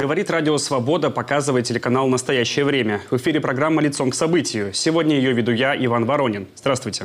Говорит Радио Свобода, показывает телеканал «Настоящее время». В эфире программа «Лицом к событию». Сегодня ее веду я, Иван Воронин. Здравствуйте.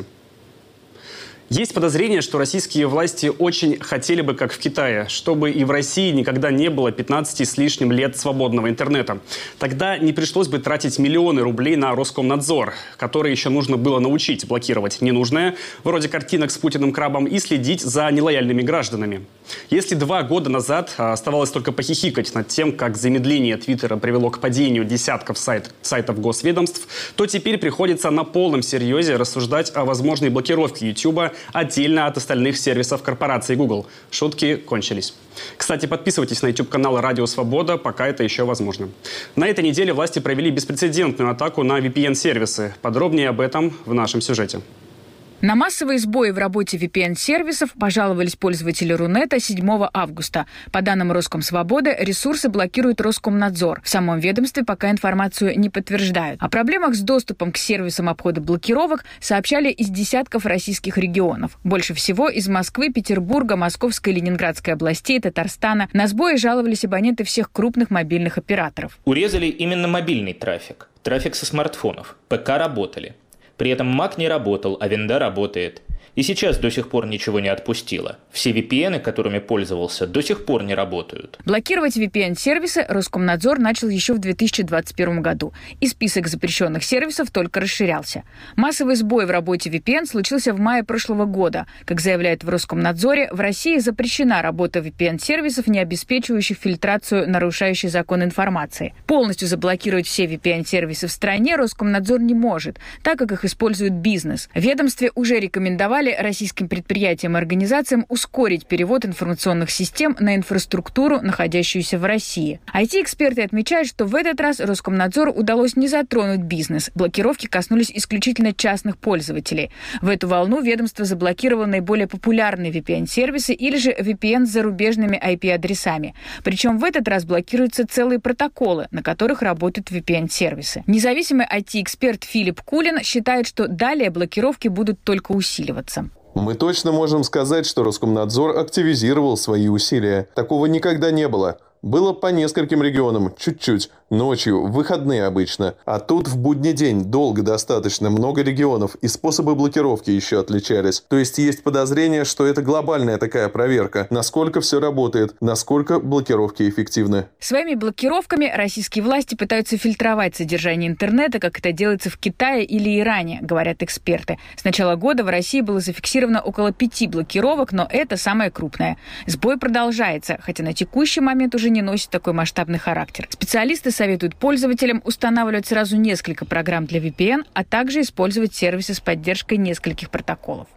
Есть подозрение, что российские власти очень хотели бы, как в Китае, чтобы и в России никогда не было 15 с лишним лет свободного интернета. Тогда не пришлось бы тратить миллионы рублей на Роскомнадзор, который еще нужно было научить блокировать ненужное, вроде картинок с Путиным крабом, и следить за нелояльными гражданами. Если 2 года назад оставалось только похихикать над тем, как замедление Твиттера привело к падению десятков сайтов госведомств, то теперь приходится на полном серьезе рассуждать о возможной блокировке Ютуба отдельно от остальных сервисов корпорации Google. Шутки кончились. Кстати, подписывайтесь на YouTube-канал «Радио Свобода», пока это еще возможно. На этой неделе власти провели беспрецедентную атаку на VPN-сервисы. Подробнее об этом в нашем сюжете. На массовые сбои в работе VPN-сервисов пожаловались пользователи Рунета 7 августа. По данным Роскомсвободы, ресурсы блокирует Роскомнадзор. В самом ведомстве пока информацию не подтверждают. О проблемах с доступом к сервисам обхода блокировок сообщали из десятков российских регионов. Больше всего из Москвы, Петербурга, Московской и Ленинградской областей, Татарстана. На сбои жаловались абоненты всех крупных мобильных операторов. Урезали именно мобильный трафик. Трафик со смартфонов. ПК работали. При этом Mac не работал, а винда работает. И сейчас до сих пор ничего не отпустило. Все VPN, которыми пользовался, до сих пор не работают. Блокировать VPN-сервисы Роскомнадзор начал еще в 2021 году. И список запрещенных сервисов только расширялся. Массовый сбой в работе VPN случился в мае прошлого года. Как заявляют в Роскомнадзоре, в России запрещена работа VPN-сервисов, не обеспечивающих фильтрацию нарушающей закон информации. Полностью заблокировать все VPN-сервисы в стране Роскомнадзор не может, так как их использует бизнес. В ведомстве уже рекомендовали российским предприятиям и организациям ускорить перевод информационных систем на инфраструктуру, находящуюся в России. IT-эксперты отмечают, что в этот раз Роскомнадзору удалось не затронуть бизнес. Блокировки коснулись исключительно частных пользователей. В эту волну ведомство заблокировало наиболее популярные VPN-сервисы или же VPN с зарубежными IP-адресами. Причем в этот раз блокируются целые протоколы, на которых работают VPN-сервисы. Независимый IT-эксперт Филипп Кулин считает, что далее блокировки будут только усиливаться. Мы точно можем сказать, что Роскомнадзор активизировал свои усилия. Такого никогда не было. Было по нескольким регионам, чуть-чуть, ночью, в выходные обычно. А тут в будний день долго достаточно много регионов, и способы блокировки еще отличались. То есть подозрение, что это глобальная такая проверка. Насколько все работает, насколько блокировки эффективны. Своими блокировками российские власти пытаются фильтровать содержание интернета, как это делается в Китае или Иране, говорят эксперты. С начала года в России было зафиксировано около 5 блокировок, но это самое крупное. Сбой продолжается, хотя на текущий момент уже не носит такой масштабный характер. Специалисты советуют пользователям устанавливать сразу несколько программ для VPN, а также использовать сервисы с поддержкой нескольких протоколов.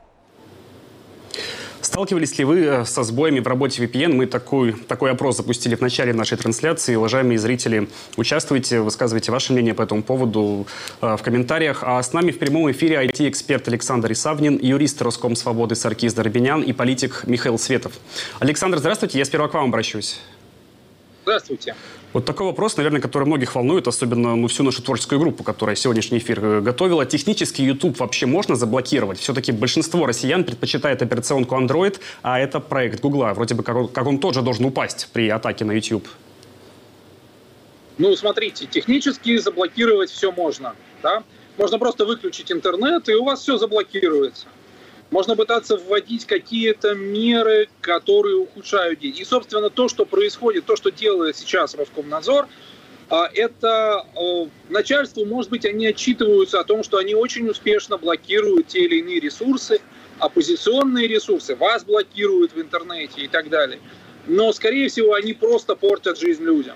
Сталкивались ли вы со сбоями в работе VPN? Мы такой опрос запустили в начале нашей трансляции. Уважаемые зрители, участвуйте, высказывайте ваше мнение по этому поводу в комментариях. А с нами в прямом эфире IT-эксперт Александр Исавнин, юрист Роскомсвободы Саркис Дорбинян и политик Михаил Светов. Александр, здравствуйте, я сперва к вам обращусь. Здравствуйте. Вот такой вопрос, наверное, который многих волнует, особенно всю нашу творческую группу, которая сегодняшний эфир готовила. Технически YouTube вообще можно заблокировать? Все-таки большинство россиян предпочитает операционку Android, а это проект Гугла. Вроде бы как он тоже должен упасть при атаке на YouTube. Ну, смотрите, технически заблокировать все можно. Да? Можно просто выключить интернет, и у вас все заблокируется. Можно пытаться вводить какие-то меры, которые ухудшают день. И, собственно, то, что происходит, то, что делает сейчас Роскомнадзор, это начальству, может быть, они отчитываются о том, что они очень успешно блокируют те или иные ресурсы, оппозиционные ресурсы, вас блокируют в интернете и так далее. Но, скорее всего, они просто портят жизнь людям.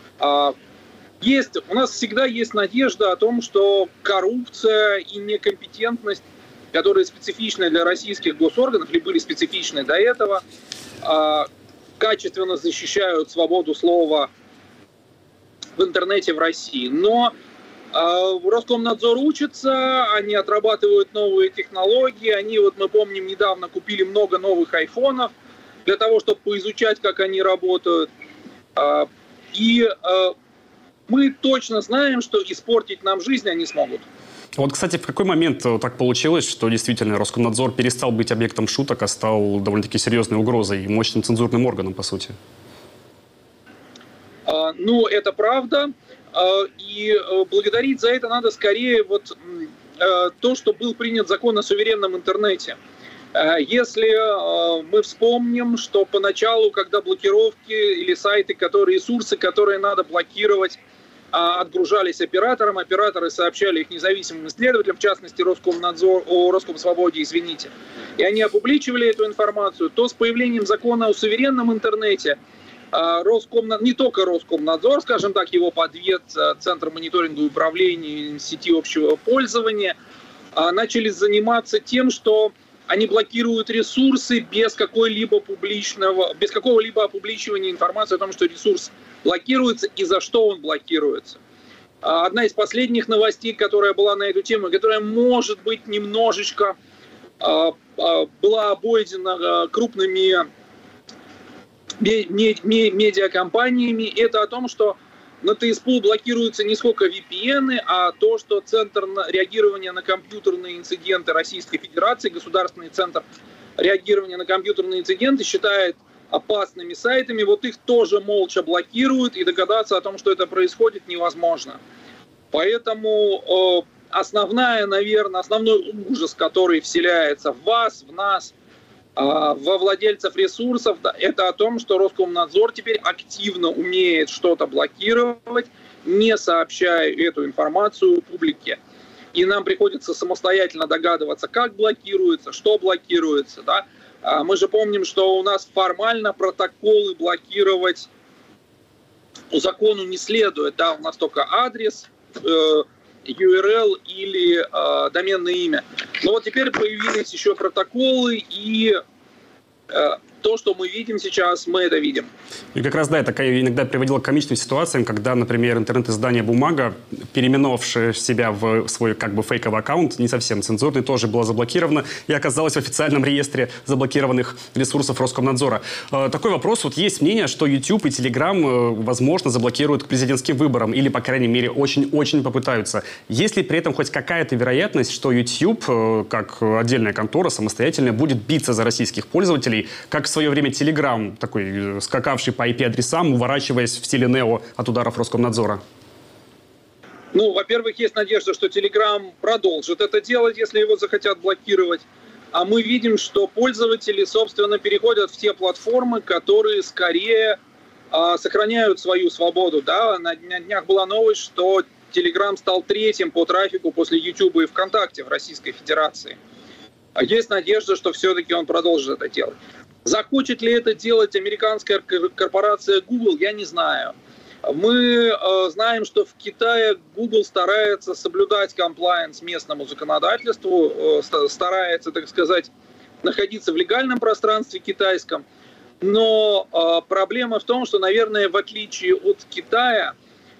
У нас всегда есть надежда о том, что коррупция и некомпетентность, которые специфичны для российских госорганов, или были специфичны до этого, качественно защищают свободу слова в интернете в России. Но Роскомнадзор учится, они отрабатывают новые технологии, мы помним, недавно купили много новых айфонов для того, чтобы поизучать, как они работают. И мы точно знаем, что испортить нам жизнь они смогут. Вот, кстати, в какой момент так получилось, что действительно Роскомнадзор перестал быть объектом шуток, а стал довольно-таки серьезной угрозой и мощным цензурным органом, по сути? Ну, это правда. И благодарить за это надо скорее то, что был принят закон о суверенном интернете. Если мы вспомним, что поначалу, когда блокировки или сайты, ресурсы, которые надо блокировать, отгружались операторам, операторы сообщали их независимым исследователям, в частности Роскомсвободе, и они опубличивали эту информацию, то с появлением закона о суверенном интернете не только Роскомнадзор, скажем так, его подвед, Центр мониторинга и управления сети общего пользования, начали заниматься тем, что они блокируют ресурсы без какого-либо опубличивания информации о том, что ресурс блокируется и за что он блокируется. Одна из последних новостей, которая была на эту тему, которая, может быть, немножечко была обойдена крупными медиакомпаниями, это о том, что на ТСПУ блокируются не сколько VPN, а то, что Центр реагирования на компьютерные инциденты Российской Федерации, Государственный центр реагирования на компьютерные инциденты, считает опасными сайтами, их тоже молча блокируют, и догадаться о том, что это происходит, невозможно. Поэтому основной ужас, который вселяется в вас, в нас, во владельцев ресурсов, это о том, что Роскомнадзор теперь активно умеет что-то блокировать, не сообщая эту информацию публике. И нам приходится самостоятельно догадываться, как блокируется, что блокируется. Да? Мы же помним, что у нас формально протоколы блокировать по закону не следует. Да? У нас только адрес, URL или доменное имя. Но теперь появились еще протоколы, и то, что мы видим сейчас, мы это видим. И как раз, это иногда приводило к комичным ситуациям, когда, например, интернет-издание «Бумага», переименовавшее себя в свой фейковый аккаунт, не совсем цензурный, тоже было заблокировано и оказалось в официальном реестре заблокированных ресурсов Роскомнадзора. Такой вопрос. Есть мнение, что YouTube и Telegram, возможно, заблокируют к президентским выборам или, по крайней мере, очень-очень попытаются. Есть ли при этом хоть какая-то вероятность, что YouTube, как отдельная контора, самостоятельно будет биться за российских пользователей, как в свое время Telegram, такой скакавший по IP-адресам, уворачиваясь в стиле Нео от ударов Роскомнадзора? Во-первых, есть надежда, что Telegram продолжит это делать, если его захотят блокировать. А мы видим, что пользователи, собственно, переходят в те платформы, которые скорее сохраняют свою свободу. Да? На днях была новость, что Telegram стал третьим по трафику после YouTube и ВКонтакте в Российской Федерации. Есть надежда, что все-таки он продолжит это делать. Захочет ли это делать американская корпорация Google, я не знаю. Мы знаем, что в Китае Google старается соблюдать комплаенс местному законодательству, старается, так сказать, находиться в легальном пространстве китайском. Но проблема в том, что, наверное, в отличие от Китая,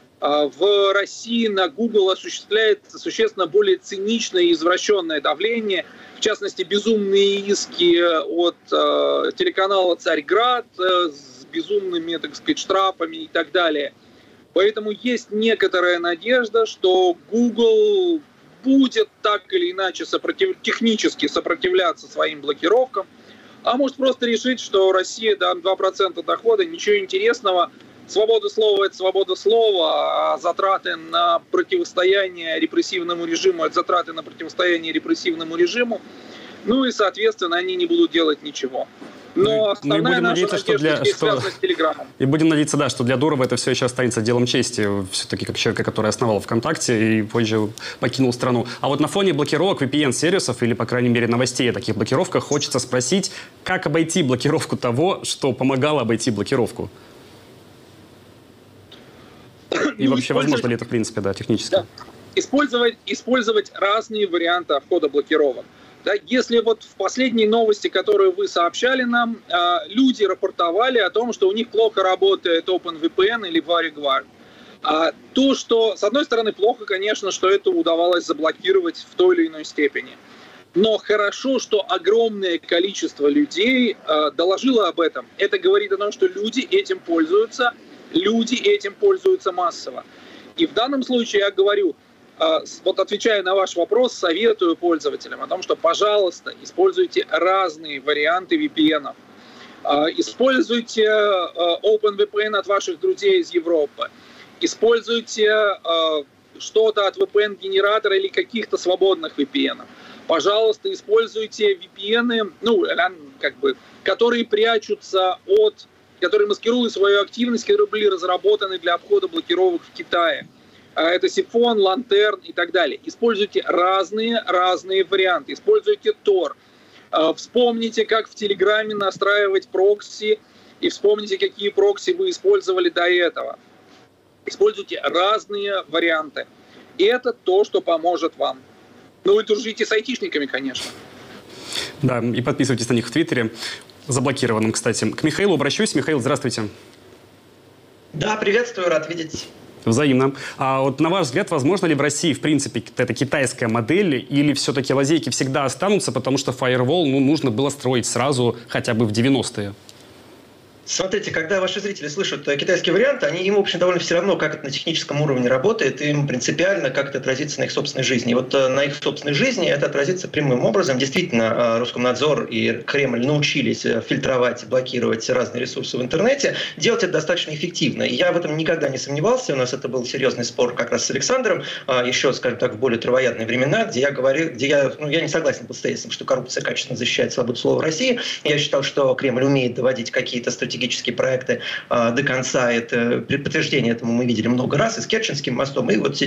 в России на Google осуществляется существенно более циничное и извращенное давление. В частности, безумные иски от телеканала «Царьград» с безумными, так сказать, штрафами и так далее. Поэтому есть некоторая надежда, что Google будет так или иначе технически сопротивляться своим блокировкам, а может просто решить, что Россия, 2% дохода, ничего интересного. Свобода слова – это свобода слова, а затраты на противостояние репрессивному режиму – это затраты на противостояние репрессивному режиму. И, соответственно, они не будут делать ничего. Но основная наша надежда здесь связана с Телеграмом. И будем надеяться, что для Дурова это все еще останется делом чести, все-таки как человека, который основал ВКонтакте и позже покинул страну. А на фоне блокировок VPN-сервисов или, по крайней мере, новостей о таких блокировках, хочется спросить, как обойти блокировку того, что помогало обойти блокировку? И вообще, возможно ли это, в принципе, технически? Да. Использовать разные варианты обхода блокировок. Да, если в последней новости, которую вы сообщали нам, люди рапортовали о том, что у них плохо работает OpenVPN или WarriGuard. То, что, с одной стороны, плохо, конечно, что это удавалось заблокировать в той или иной степени. Но хорошо, что огромное количество людей доложило об этом. Это говорит о том, что люди этим пользуются массово. И в данном случае я говорю, отвечая на ваш вопрос, советую пользователям о том, что, пожалуйста, используйте разные варианты VPN. Используйте OpenVPN от ваших друзей из Европы. Используйте что-то от VPN-генератора или каких-то свободных VPN. Пожалуйста, используйте VPN, которые прячутся которые маскируют свою активность, которые были разработаны для обхода блокировок в Китае. Это Сифон, Лантерн и так далее. Используйте разные варианты. Используйте Tor. Вспомните, как в Телеграме настраивать прокси, и вспомните, какие прокси вы использовали до этого. Используйте разные варианты. И это то, что поможет вам. Ну и дружите с айтишниками, конечно. Да, и подписывайтесь на них в Твиттере. Заблокированным, кстати. К Михаилу обращусь. Михаил, здравствуйте. Да, приветствую, рад видеть. Взаимно. А вот на ваш взгляд, возможно ли в России, в принципе, это китайская модель, или все-таки лазейки всегда останутся, потому что фаервол нужно было строить сразу, хотя бы в 90-е? Смотрите, когда ваши зрители слышат китайский вариант, им, в общем, довольно все равно, как это на техническом уровне работает, им принципиально, как это отразится на их собственной жизни. И вот на их собственной жизни это отразится прямым образом. Действительно, Роскомнадзор и Кремль научились фильтровать, блокировать разные ресурсы в интернете. Делать это достаточно эффективно. И я в этом никогда не сомневался. У нас это был серьезный спор как раз с Александром, еще, скажем так, в более травоядные времена, где я говорил, я не согласен был с тезисом, что коррупция качественно защищает свободу слова в России. Я считал, что Кремль умеет доводить какие-то стратегические проекты до конца. Это подтверждение этому мы видели много раз и с Керченским мостом, и вот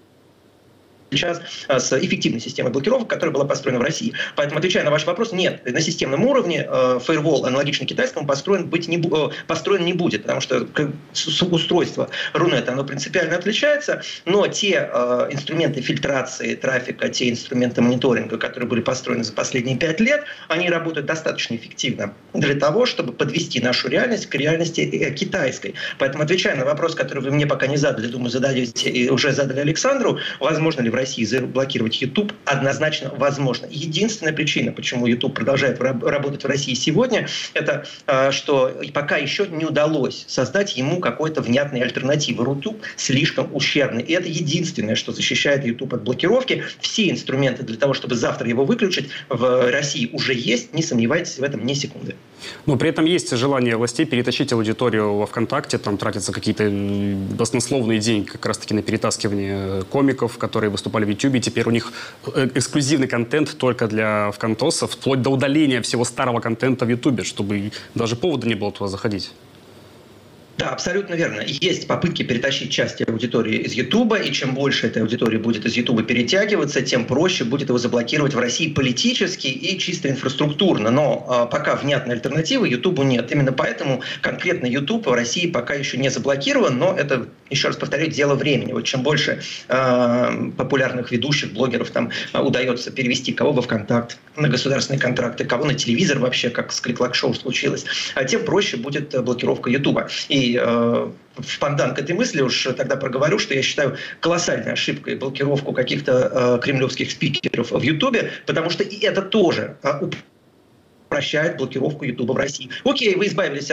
сейчас с эффективной системой блокировок, которая была построена в России. Поэтому, отвечая на ваш вопрос, нет, на системном уровне фаервол, аналогично китайскому, построен не будет, потому что устройство Рунета, оно принципиально отличается, но те инструменты фильтрации трафика, те инструменты мониторинга, которые были построены за последние 5 лет, они работают достаточно эффективно для того, чтобы подвести нашу реальность к реальности китайской. Поэтому, отвечая на вопрос, который вы мне пока не задали, думаю, зададите и уже задали Александру, возможно ли в России заблокировать YouTube, однозначно возможно. Единственная причина, почему YouTube продолжает работать в России сегодня, это что пока еще не удалось создать ему какой-то внятной альтернативы. YouTube слишком ущербный. И это единственное, что защищает YouTube от блокировки. Все инструменты для того, чтобы завтра его выключить, в России уже есть. Не сомневайтесь в этом ни секунды. Но при этом есть желание властей перетащить аудиторию во ВКонтакте, там тратятся какие-то баснословные деньги как раз-таки на перетаскивание комиков, которые выступали в Ютубе. Теперь у них эксклюзивный контент только для вконтосов, вплоть до удаления всего старого контента в Ютубе, чтобы даже повода не было туда заходить. Да, абсолютно верно. Есть попытки перетащить часть аудитории из Ютуба, и чем больше этой аудитории будет из Ютуба перетягиваться, тем проще будет его заблокировать в России политически и чисто инфраструктурно. Но пока внятной альтернативы Ютубу нет. Именно поэтому конкретно Ютуб в России пока еще не заблокирован, но это, еще раз повторю, дело времени. Вот чем больше популярных ведущих, блогеров там удается перевести кого во ВКонтакт, на государственные контракты, кого на телевизор вообще, как с Клик-Лак-шоу случилось, тем проще будет блокировка Ютуба. И в пандан к этой мысли уж тогда проговорю, что я считаю колоссальной ошибкой блокировку каких-то кремлевских спикеров в Ютубе, потому что и это тоже упрощает блокировку Ютуба в России. Окей, вы избавились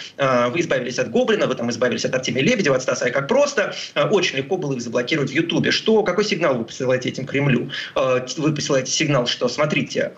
от Гоблина, вы там избавились от Артемия Лебедева, от Стаса, и как просто. Очень легко было их заблокировать в Ютубе. Какой сигнал вы посылаете этим Кремлю? Вы посылаете сигнал, что, смотрите,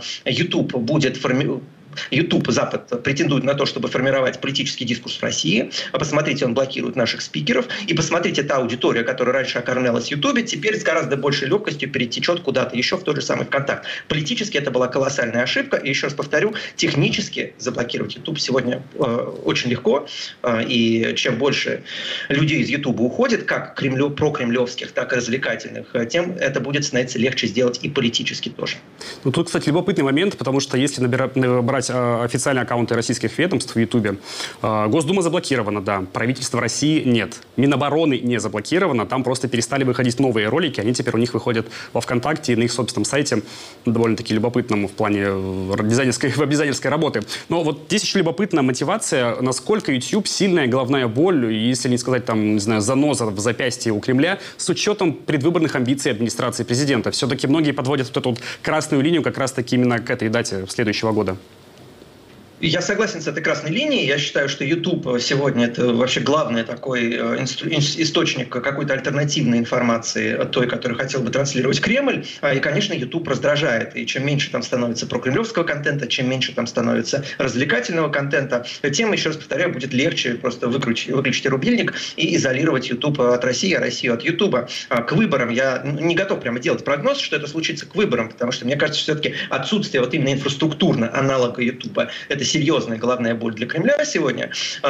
YouTube, Запад претендует на то, чтобы формировать политический дискурс в России. Посмотрите, он блокирует наших спикеров. И посмотрите, та аудитория, которая раньше окормлялась в YouTube, теперь с гораздо большей легкостью перетечет куда-то еще в тот же самый ВКонтакт. Политически это была колоссальная ошибка. И еще раз повторю, технически заблокировать YouTube сегодня очень легко. И чем больше людей из YouTube уходит, как прокремлевских, так и развлекательных, тем это будет становиться легче сделать и политически тоже. Ну, тут, кстати, любопытный момент, потому что если брать официальные аккаунты российских ведомств в Ютубе, Госдума заблокирована, да, правительство России нет. Минобороны не заблокировано, там просто перестали выходить новые ролики, они теперь у них выходят во ВКонтакте и на их собственном сайте, довольно-таки любопытному в плане веб-дизайнерской работы. Но вот здесь еще любопытная мотивация, насколько YouTube сильная головная боль, если не сказать, там, не знаю, заноза в запястье у Кремля, с учетом предвыборных амбиций администрации президента. Все-таки многие подводят вот эту вот красную линию как раз-таки именно к этой дате следующего года. Я согласен с этой красной линией. Я считаю, что YouTube сегодня это вообще главный такой источник какой-то альтернативной информации, той, которую хотел бы транслировать Кремль. И, конечно, YouTube раздражает. И чем меньше там становится прокремлевского контента, чем меньше там становится развлекательного контента, тем, еще раз повторяю, будет легче просто выключить рубильник и изолировать YouTube от России, а Россию от YouTube. К выборам я не готов прямо делать прогноз, что это случится к выборам, потому что мне кажется, что все-таки отсутствие вот именно инфраструктурно аналога YouTube — это серьезная головная боль для Кремля сегодня.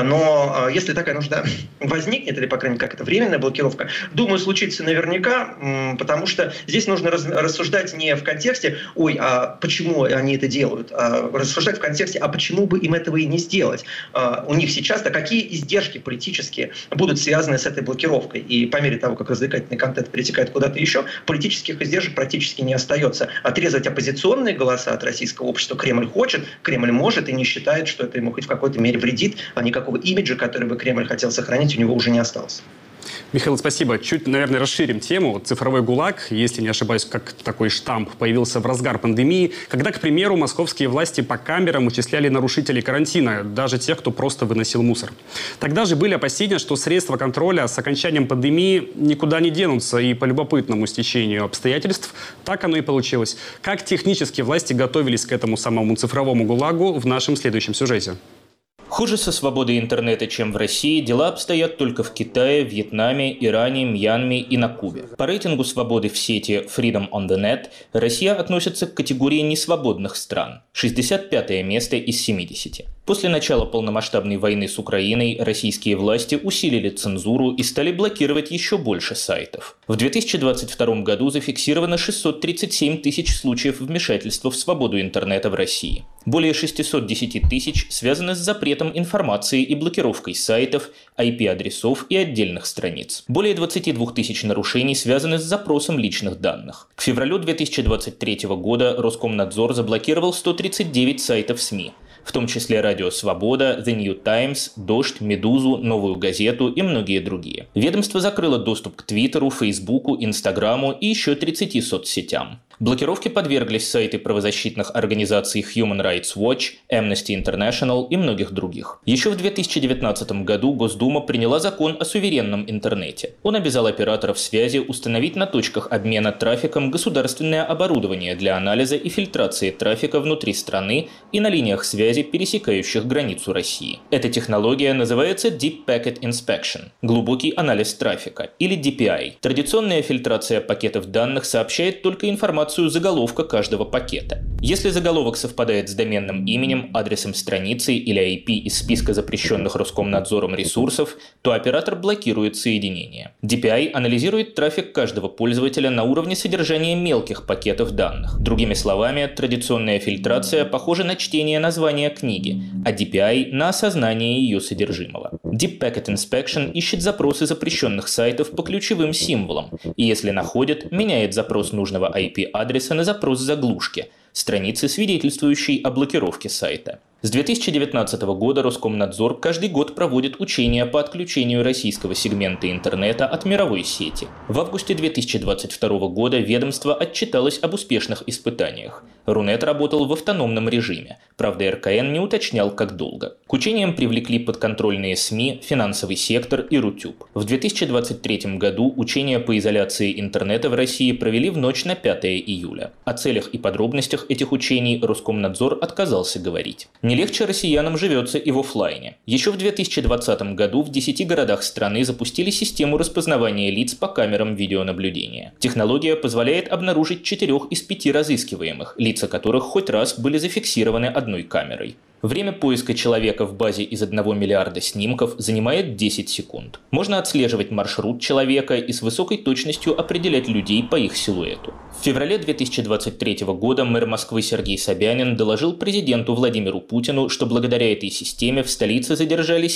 Но если такая нужда возникнет, или, по крайней мере, как это временная блокировка, думаю, случится наверняка, потому что здесь нужно рассуждать не в контексте «Ой, а почему они это делают?», а рассуждать в контексте «А почему бы им этого и не сделать?». У них сейчас-то какие издержки политические будут связаны с этой блокировкой? И по мере того, как развлекательный контент перетекает куда-то еще, политических издержек практически не остается. Отрезать оппозиционные голоса от российского общества Кремль хочет, Кремль может и не считает, что это ему хоть в какой-то мере вредит, а никакого имиджа, который бы Кремль хотел сохранить, у него уже не осталось. Михаил, спасибо. Чуть, наверное, расширим тему. Цифровой ГУЛАГ, если не ошибаюсь, как такой штамп, появился в разгар пандемии, когда, к примеру, московские власти по камерам учисляли нарушителей карантина, даже тех, кто просто выносил мусор. Тогда же были опасения, что средства контроля с окончанием пандемии никуда не денутся, и по любопытному стечению обстоятельств так оно и получилось. Как технически власти готовились к этому самому цифровому ГУЛАГу, в нашем следующем сюжете. Хуже со свободой интернета, чем в России, дела обстоят только в Китае, Вьетнаме, Иране, Мьянме и на Кубе. По рейтингу свободы в сети Freedom on the Net Россия относится к категории несвободных стран – 65-е место из 70. После начала полномасштабной войны с Украиной российские власти усилили цензуру и стали блокировать еще больше сайтов. В 2022 году зафиксировано 637 тысяч случаев вмешательства в свободу интернета в России. Более 610 тысяч связаны с запретом информации и блокировкой сайтов, IP-адресов и отдельных страниц. Более 22 тысяч нарушений связаны с запросом личных данных. К февралю 2023 года Роскомнадзор заблокировал 139 сайтов СМИ, в том числе «Радио Свобода», «The New Times», «Дождь», «Медузу», «Новую газету» и многие другие. Ведомство закрыло доступ к Твиттеру, Фейсбуку, Инстаграму и еще 30 соцсетям. Блокировке подверглись сайты правозащитных организаций Human Rights Watch, Amnesty International и многих других. Еще в 2019 году Госдума приняла закон о суверенном интернете. Он обязал операторов связи установить на точках обмена трафиком государственное оборудование для анализа и фильтрации трафика внутри страны и на линиях связи, пересекающих границу России. Эта технология называется Deep Packet Inspection – глубокий анализ трафика, или DPI. Традиционная фильтрация пакетов данных сообщает только информацию заголовка каждого пакета. Если заголовок совпадает с доменным именем, адресом страницы или IP из списка запрещенных Роскомнадзором ресурсов, то оператор блокирует соединение. DPI анализирует трафик каждого пользователя на уровне содержания мелких пакетов данных. Другими словами, традиционная фильтрация похожа на чтение названия книги, а DPI на осознание ее содержимого. Deep Packet Inspection ищет запросы запрещенных сайтов по ключевым символам, и если находит, меняет запрос нужного IP-адреса на запрос заглушки, страницы, свидетельствующей о блокировке сайта. С 2019 года Роскомнадзор каждый год проводит учения по отключению российского сегмента интернета от мировой сети. В августе 2022 года ведомство отчиталось об успешных испытаниях. Рунет работал в автономном режиме, правда РКН не уточнял, как долго. К учениям привлекли подконтрольные СМИ, финансовый сектор и Рутюб. В 2023 году учения по изоляции интернета в России провели в ночь на 5 июля. О целях и подробностях этих учений Роскомнадзор отказался говорить. Не легче россиянам живется и в офлайне. Еще в 2020 году в 10 городах страны запустили систему распознавания лиц по камерам видеонаблюдения. Технология позволяет обнаружить 4 из 5 разыскиваемых, лица которых хоть раз были зафиксированы одной камерой. Время поиска человека в базе из 1 миллиарда снимков занимает 10 секунд. Можно отслеживать маршрут человека и с высокой точностью определять людей по их силуэту. В феврале 2023 года мэр Москвы Сергей Собянин доложил президенту Владимиру Путину, что благодаря этой системе в столице задержали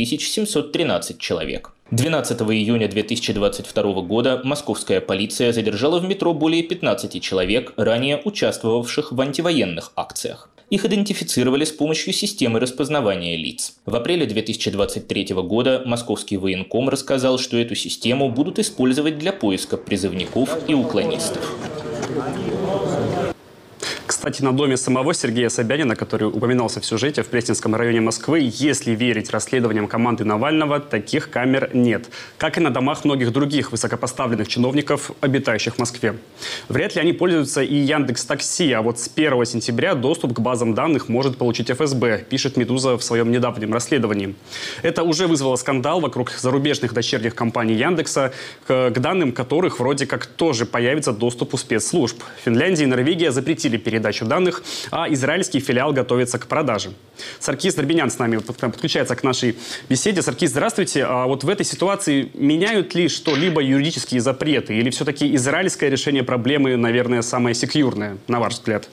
7713 человек. 12 июня 2022 года московская полиция задержала в метро более 15 человек, ранее участвовавших в антивоенных акциях. Их идентифицировали с помощью системы распознавания лиц. В апреле 2023 года московский военком рассказал, что эту систему будут использовать для поиска призывников и уклонистов. К Кстати, на доме самого Сергея Собянина, который упоминался в сюжете, в Пресненском районе Москвы, если верить расследованиям команды Навального, таких камер нет. Как и на домах многих других высокопоставленных чиновников, обитающих в Москве. Вряд ли они пользуются и Яндекс.Такси, а вот с 1 сентября доступ к базам данных может получить ФСБ, пишет «Медуза» в своем недавнем расследовании. Это уже вызвало скандал вокруг зарубежных дочерних компаний Яндекса, к данным которых вроде как тоже появится доступ у спецслужб. Финляндия и Норвегия запретили передачу данных, а израильский филиал готовится к продаже. Саркис Дробинян с нами подключается к нашей беседе. Саркис, здравствуйте. А вот в этой ситуации меняют ли что-либо юридические запреты? Или все-таки израильское решение проблемы, наверное, самое секьюрное, на ваш взгляд?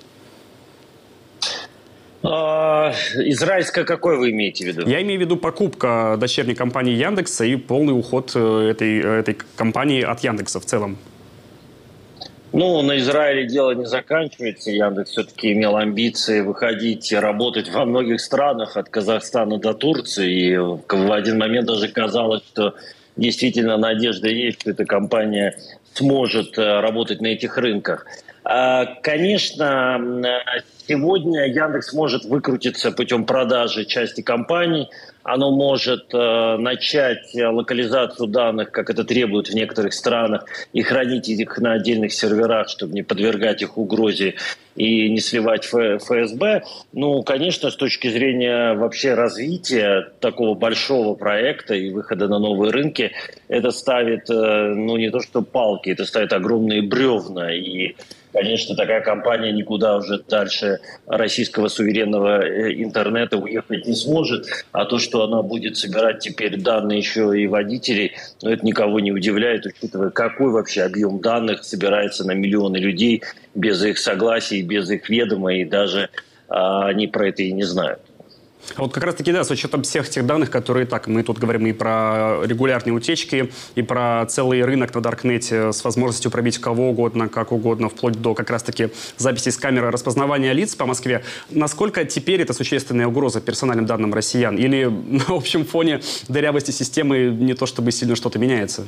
Израильское какое вы имеете в виду? Я имею в виду покупка дочерней компании Яндекса и полный уход этой компании от Яндекса в целом. Ну, на Израиле дело не заканчивается. Яндекс все-таки имел амбиции выходить и работать во многих странах, от Казахстана до Турции. И в один момент даже казалось, что действительно надежда есть, что эта компания сможет работать на этих рынках. Конечно, сегодня Яндекс может выкрутиться путем продажи части компаний. Оно может начать локализацию данных, как это требует в некоторых странах, и хранить их на отдельных серверах, чтобы не подвергать их угрозе и не сливать ФСБ. Ну, конечно, с точки зрения вообще развития такого большого проекта и выхода на новые рынки, это ставит, ну, не то что палки, это ставит огромные бревна. И, конечно, такая компания никуда уже дальше российского суверенного интернета уехать не сможет. А то, что она будет собирать теперь данные еще и водителей, ну, это никого не удивляет, учитывая, какой вообще объем данных собирается на миллионы людей без их согласия, без их ведома, и даже они про это и не знают. А вот как раз-таки, да, с учетом всех тех данных, которые так, мы тут говорим и про регулярные утечки, и про целый рынок на Даркнете с возможностью пробить кого угодно, как угодно, вплоть до как раз-таки записи с камеры распознавания лиц по Москве. Насколько теперь это существенная угроза персональным данным россиян? Или на общем фоне дырявости системы не то чтобы сильно что-то меняется?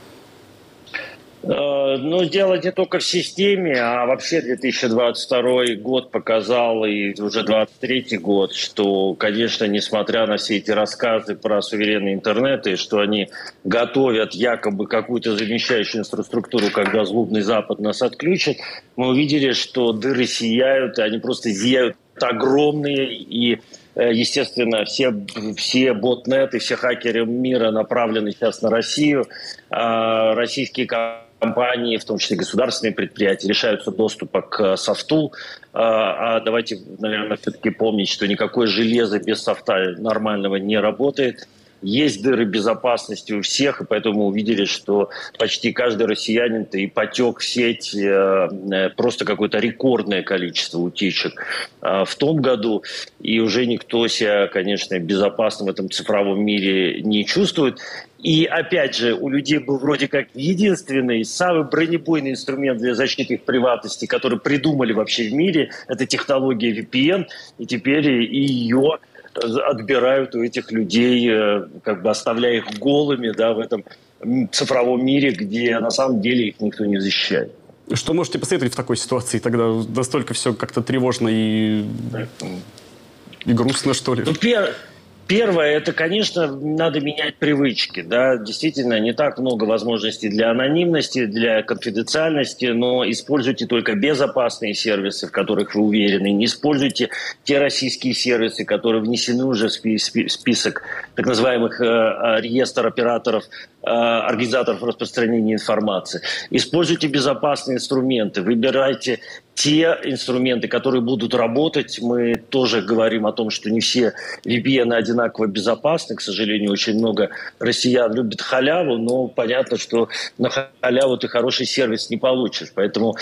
Ну, дело не только в системе, а вообще 2022 год показал, и уже 2023 год, что, конечно, несмотря на все эти рассказы про суверенный интернет, и что они готовят якобы какую-то замещающую инфраструктуру, когда злобный Запад нас отключит, мы увидели, что дыры сияют, и они просто зияют огромные, и естественно, все ботнеты, все хакеры мира направлены сейчас на Россию. Российские компании, в том числе государственные предприятия, лишаются доступа к софту. А давайте, наверное, все-таки помнить, что никакое железо без софта нормального не работает. Есть дыры безопасности у всех, и поэтому мы увидели, что почти каждый россиянин-то и потек в сеть просто какое-то рекордное количество утечек в том году. И уже никто себя, конечно, безопасно в этом цифровом мире не чувствует. И опять же, у людей был вроде как единственный, самый бронебойный инструмент для защиты их приватности, который придумали вообще в мире, это технология VPN, и теперь и ее отбирают у этих людей, как бы оставляя их голыми, да, в этом цифровом мире, где на самом деле их никто не защищает. Что можете посоветовать в такой ситуации? Тогда настолько все как-то тревожно и грустно, что ли? Ну, первое, это, конечно, надо менять привычки. Да? Действительно, не так много возможностей для анонимности, для конфиденциальности, но используйте только безопасные сервисы, в которых вы уверены. Не используйте те российские сервисы, которые внесены уже в список так называемых реестр операторов, организаторов распространения информации. Используйте безопасные инструменты, выбирайте те инструменты, которые будут работать. Мы тоже говорим о том, что не все VPN одинаково безопасны. К сожалению, очень много россиян любят халяву, но понятно, что на халяву ты хороший сервис не получишь. Поэтому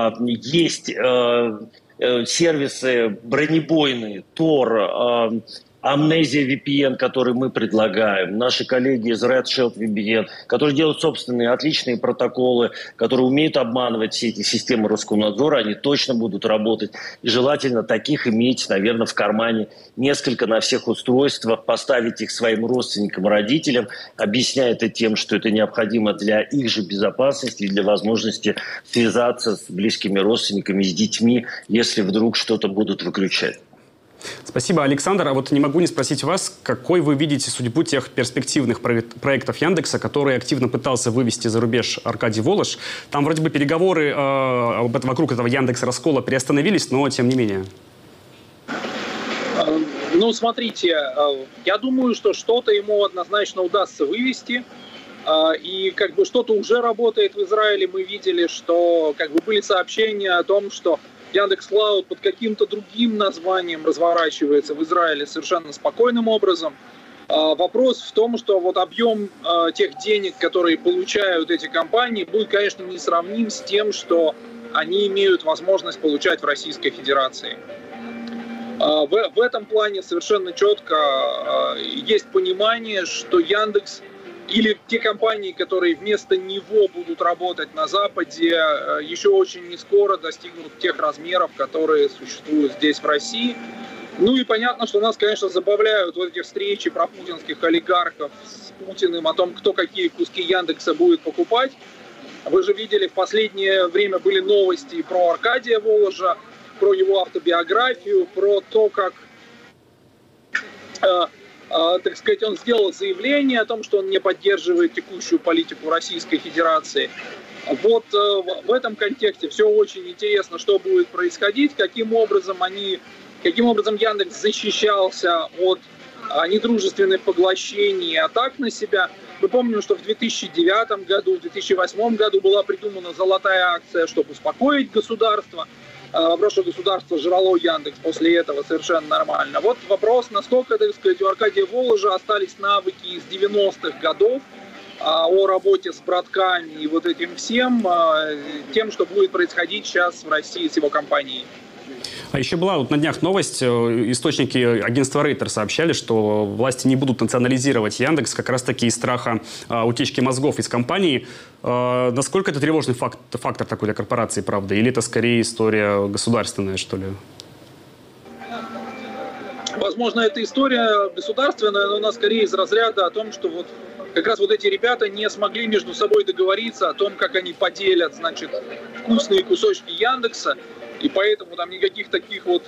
есть сервисы бронебойные, Tor, Amnesia VPN, который мы предлагаем, наши коллеги из Red Shield VPN, которые делают собственные отличные протоколы, которые умеют обманывать все эти системы Роскомнадзора, они точно будут работать. И желательно таких иметь, наверное, в кармане несколько на всех устройствах, поставить их своим родственникам, родителям, объясняя это тем, что это необходимо для их же безопасности и для возможности связаться с близкими родственниками, с детьми, если вдруг что-то будут выключать. Спасибо, Александр. А вот не могу не спросить вас, какой вы видите судьбу тех перспективных проектов Яндекса, которые активно пытался вывести за рубеж Аркадий Волож. Там вроде бы переговоры вокруг этого Яндекс.Раскола приостановились, но тем не менее. Ну, смотрите, я думаю, что что-то ему однозначно удастся вывести. И как бы что-то уже работает в Израиле. Мы видели, что как бы были сообщения о том, что Яндекс.Клауд под каким-то другим названием разворачивается в Израиле совершенно спокойным образом. Вопрос в том, что вот объем тех денег, которые получают эти компании, будет, конечно, несравним с тем, что они имеют возможность получать в Российской Федерации. В этом плане совершенно четко есть понимание, что Яндекс или те компании, которые вместо него будут работать на Западе, еще очень не скоро достигнут тех размеров, которые существуют здесь, в России. Ну и понятно, что нас, конечно, забавляют вот эти встречи пропутинских олигархов с Путиным о том, кто какие куски Яндекса будет покупать. Вы же видели, в последнее время были новости про Аркадия Воложа, про его автобиографию, про то, как... так сказать, он сделал заявление о том, что он не поддерживает текущую политику Российской Федерации. Вот в этом контексте все очень интересно, что будет происходить, каким образом Яндекс защищался от недружественных поглощений и атак на себя. Мы помним, что в 2009 году, в 2008 году была придумана золотая акция, чтобы успокоить государство. Вопрос, что государство жрало Яндекс после этого совершенно нормально. Вот вопрос, насколько, так сказать, у Аркадия Воложа остались навыки из 90-х годов о работе с братками и вот этим всем, тем, что будет происходить сейчас в России с его компанией. А еще была вот на днях новость, источники агентства Рейтер сообщали, что власти не будут национализировать Яндекс как раз-таки из страха утечки мозгов из компании. Насколько это тревожный фактор такой для корпорации, правда? Или это скорее история государственная, что ли? Возможно, это история государственная, но она скорее из разряда о том, что вот как раз вот эти ребята не смогли между собой договориться о том, как они поделят, значит, вкусные кусочки Яндекса. И поэтому там никаких таких вот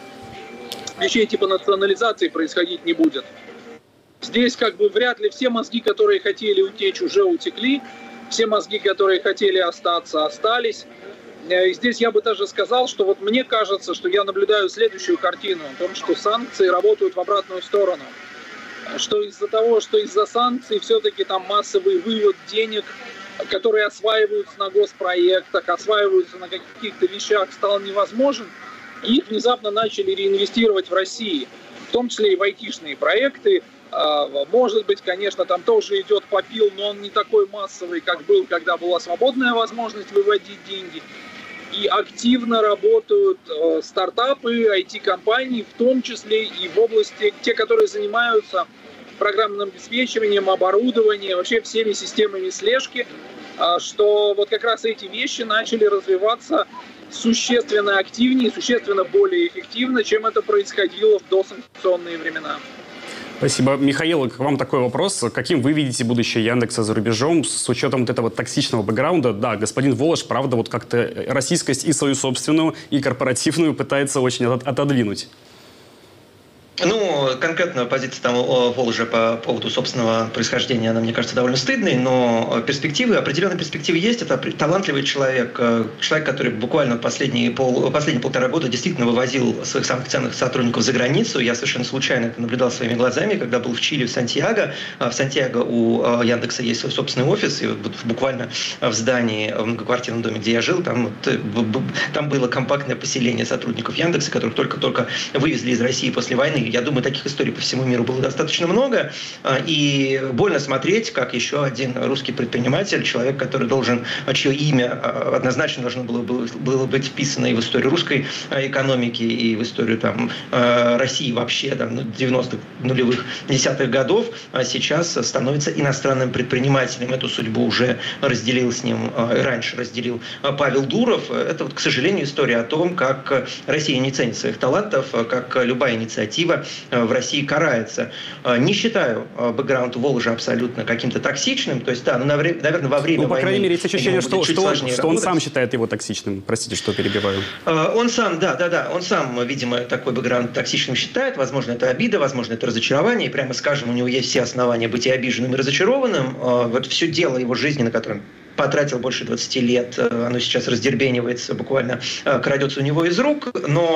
вещей типа национализации происходить не будет. Здесь как бы вряд ли все мозги, которые хотели утечь, уже утекли. Все мозги, которые хотели остаться, остались. И здесь я бы даже сказал, что вот мне кажется, что я наблюдаю следующую картину. О том, что санкции работают в обратную сторону. Что из-за того, что из-за санкций все-таки там массовый вывод денег, которые осваиваются на госпроектах, осваиваются на каких-то вещах, стал невозможен, и их внезапно начали реинвестировать в России, в том числе и в айтишные проекты. Может быть, конечно, там тоже идет попил, но он не такой массовый, как был, когда была свободная возможность выводить деньги. И активно работают стартапы, IT-компании, в том числе и в области, те, которые занимаются программным обеспечиванием, оборудованием, вообще всеми системами слежки, что вот как раз эти вещи начали развиваться существенно активнее, существенно более эффективно, чем это происходило в досанкционные времена. Спасибо. Михаил, к вам такой вопрос. Каким вы видите будущее Яндекса за рубежом с учетом вот этого токсичного бэкграунда? Да, господин Волож, правда, вот как-то российскость и свою собственную, и корпоративную пытается очень отодвинуть. Ну, конкретно позиция там Воложа по поводу собственного происхождения, она, мне кажется, довольно стыдной, но определенные перспективы есть. Это талантливый человек, который буквально последние полтора года действительно вывозил своих самых ценных сотрудников за границу. Я совершенно случайно это наблюдал своими глазами, когда был в Чили, в Сантьяго. В Сантьяго у Яндекса есть свой собственный офис, и вот буквально в здании, в многоквартирном доме, где я жил, там было компактное поселение сотрудников Яндекса, которых только-только вывезли из России после войны. страны. Я думаю, таких историй по всему миру было достаточно много. И больно смотреть, как еще один русский предприниматель, человек, который чье имя однозначно должно было быть вписано и в историю русской экономики, и в историю России вообще 90-х, нулевых, 10-х годов, сейчас становится иностранным предпринимателем. Эту судьбу уже разделил с ним, раньше разделил Павел Дуров. Это, к сожалению, история о том, как Россия не ценит своих талантов, как любая инициатива в России карается. Не считаю бэкграунд Воложа абсолютно каким-то токсичным. То есть, наверное, во время по крайней войны... мере, есть ощущение, что он сам считает его токсичным. Простите, что перебиваю. Он сам, он сам, видимо, такой бэкграунд токсичным считает. Возможно, это обида, возможно, это разочарование. И прямо скажем, у него есть все основания быть и обиженным, и разочарованным. Вот все дело его жизни, на котором потратил больше 20 лет, оно сейчас раздербенивается, буквально крадется у него из рук,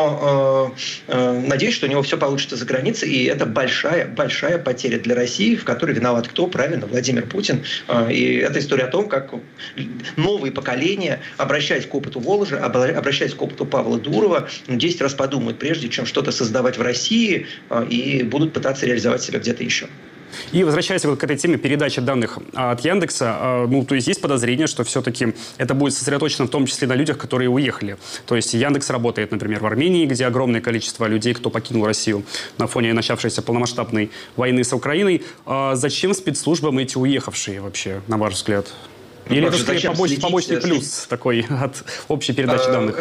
но надеюсь, что у него все получится за границей, и это большая потеря для России, в которой виноват кто? Правильно, Владимир Путин. И это история о том, как новые поколения, обращаясь к опыту Воложа, обращаясь к опыту Павла Дурова, 10 раз подумают, прежде чем что-то создавать в России, и будут пытаться реализовать себя где-то еще. И возвращаясь к этой теме передачи данных от Яндекса, то есть подозрение, что все-таки это будет сосредоточено в том числе на людях, которые уехали. То есть Яндекс работает, например, в Армении, где огромное количество людей, кто покинул Россию на фоне начавшейся полномасштабной войны с Украиной. Зачем спецслужбам эти уехавшие вообще, на ваш взгляд? Или это скорее побочный плюс такой от общей передачи данных?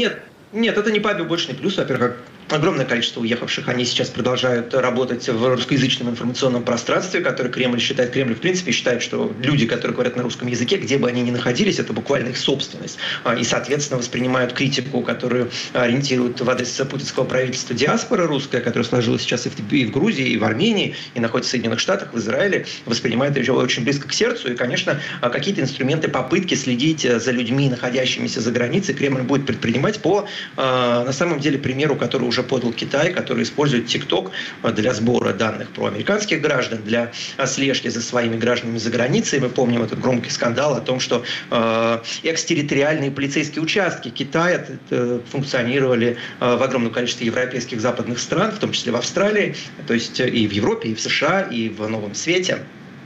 Нет, это не побочный плюс. Во-первых, огромное количество уехавших, они сейчас продолжают работать в русскоязычном информационном пространстве, которое Кремль, в принципе, считает, что люди, которые говорят на русском языке, где бы они ни находились, это буквально их собственность. И, соответственно, воспринимают критику, которую ориентируют в адрес путинского правительства диаспора русская, которая сложилась сейчас и в Грузии, и в Армении, и находится в Соединенных Штатах, в Израиле, воспринимают ее очень близко к сердцу. И, конечно, какие-то инструменты, попытки следить за людьми, находящимися за границей, Кремль будет предпринимать по, на самом деле, примеру, который уже подал Китай, который использует TikTok для сбора данных про американских граждан, для слежки за своими гражданами за границей. Мы помним этот громкий скандал о том, что экстерриториальные полицейские участки Китая функционировали в огромном количестве европейских западных стран, в том числе в Австралии, то есть и в Европе, и в США, и в Новом Свете.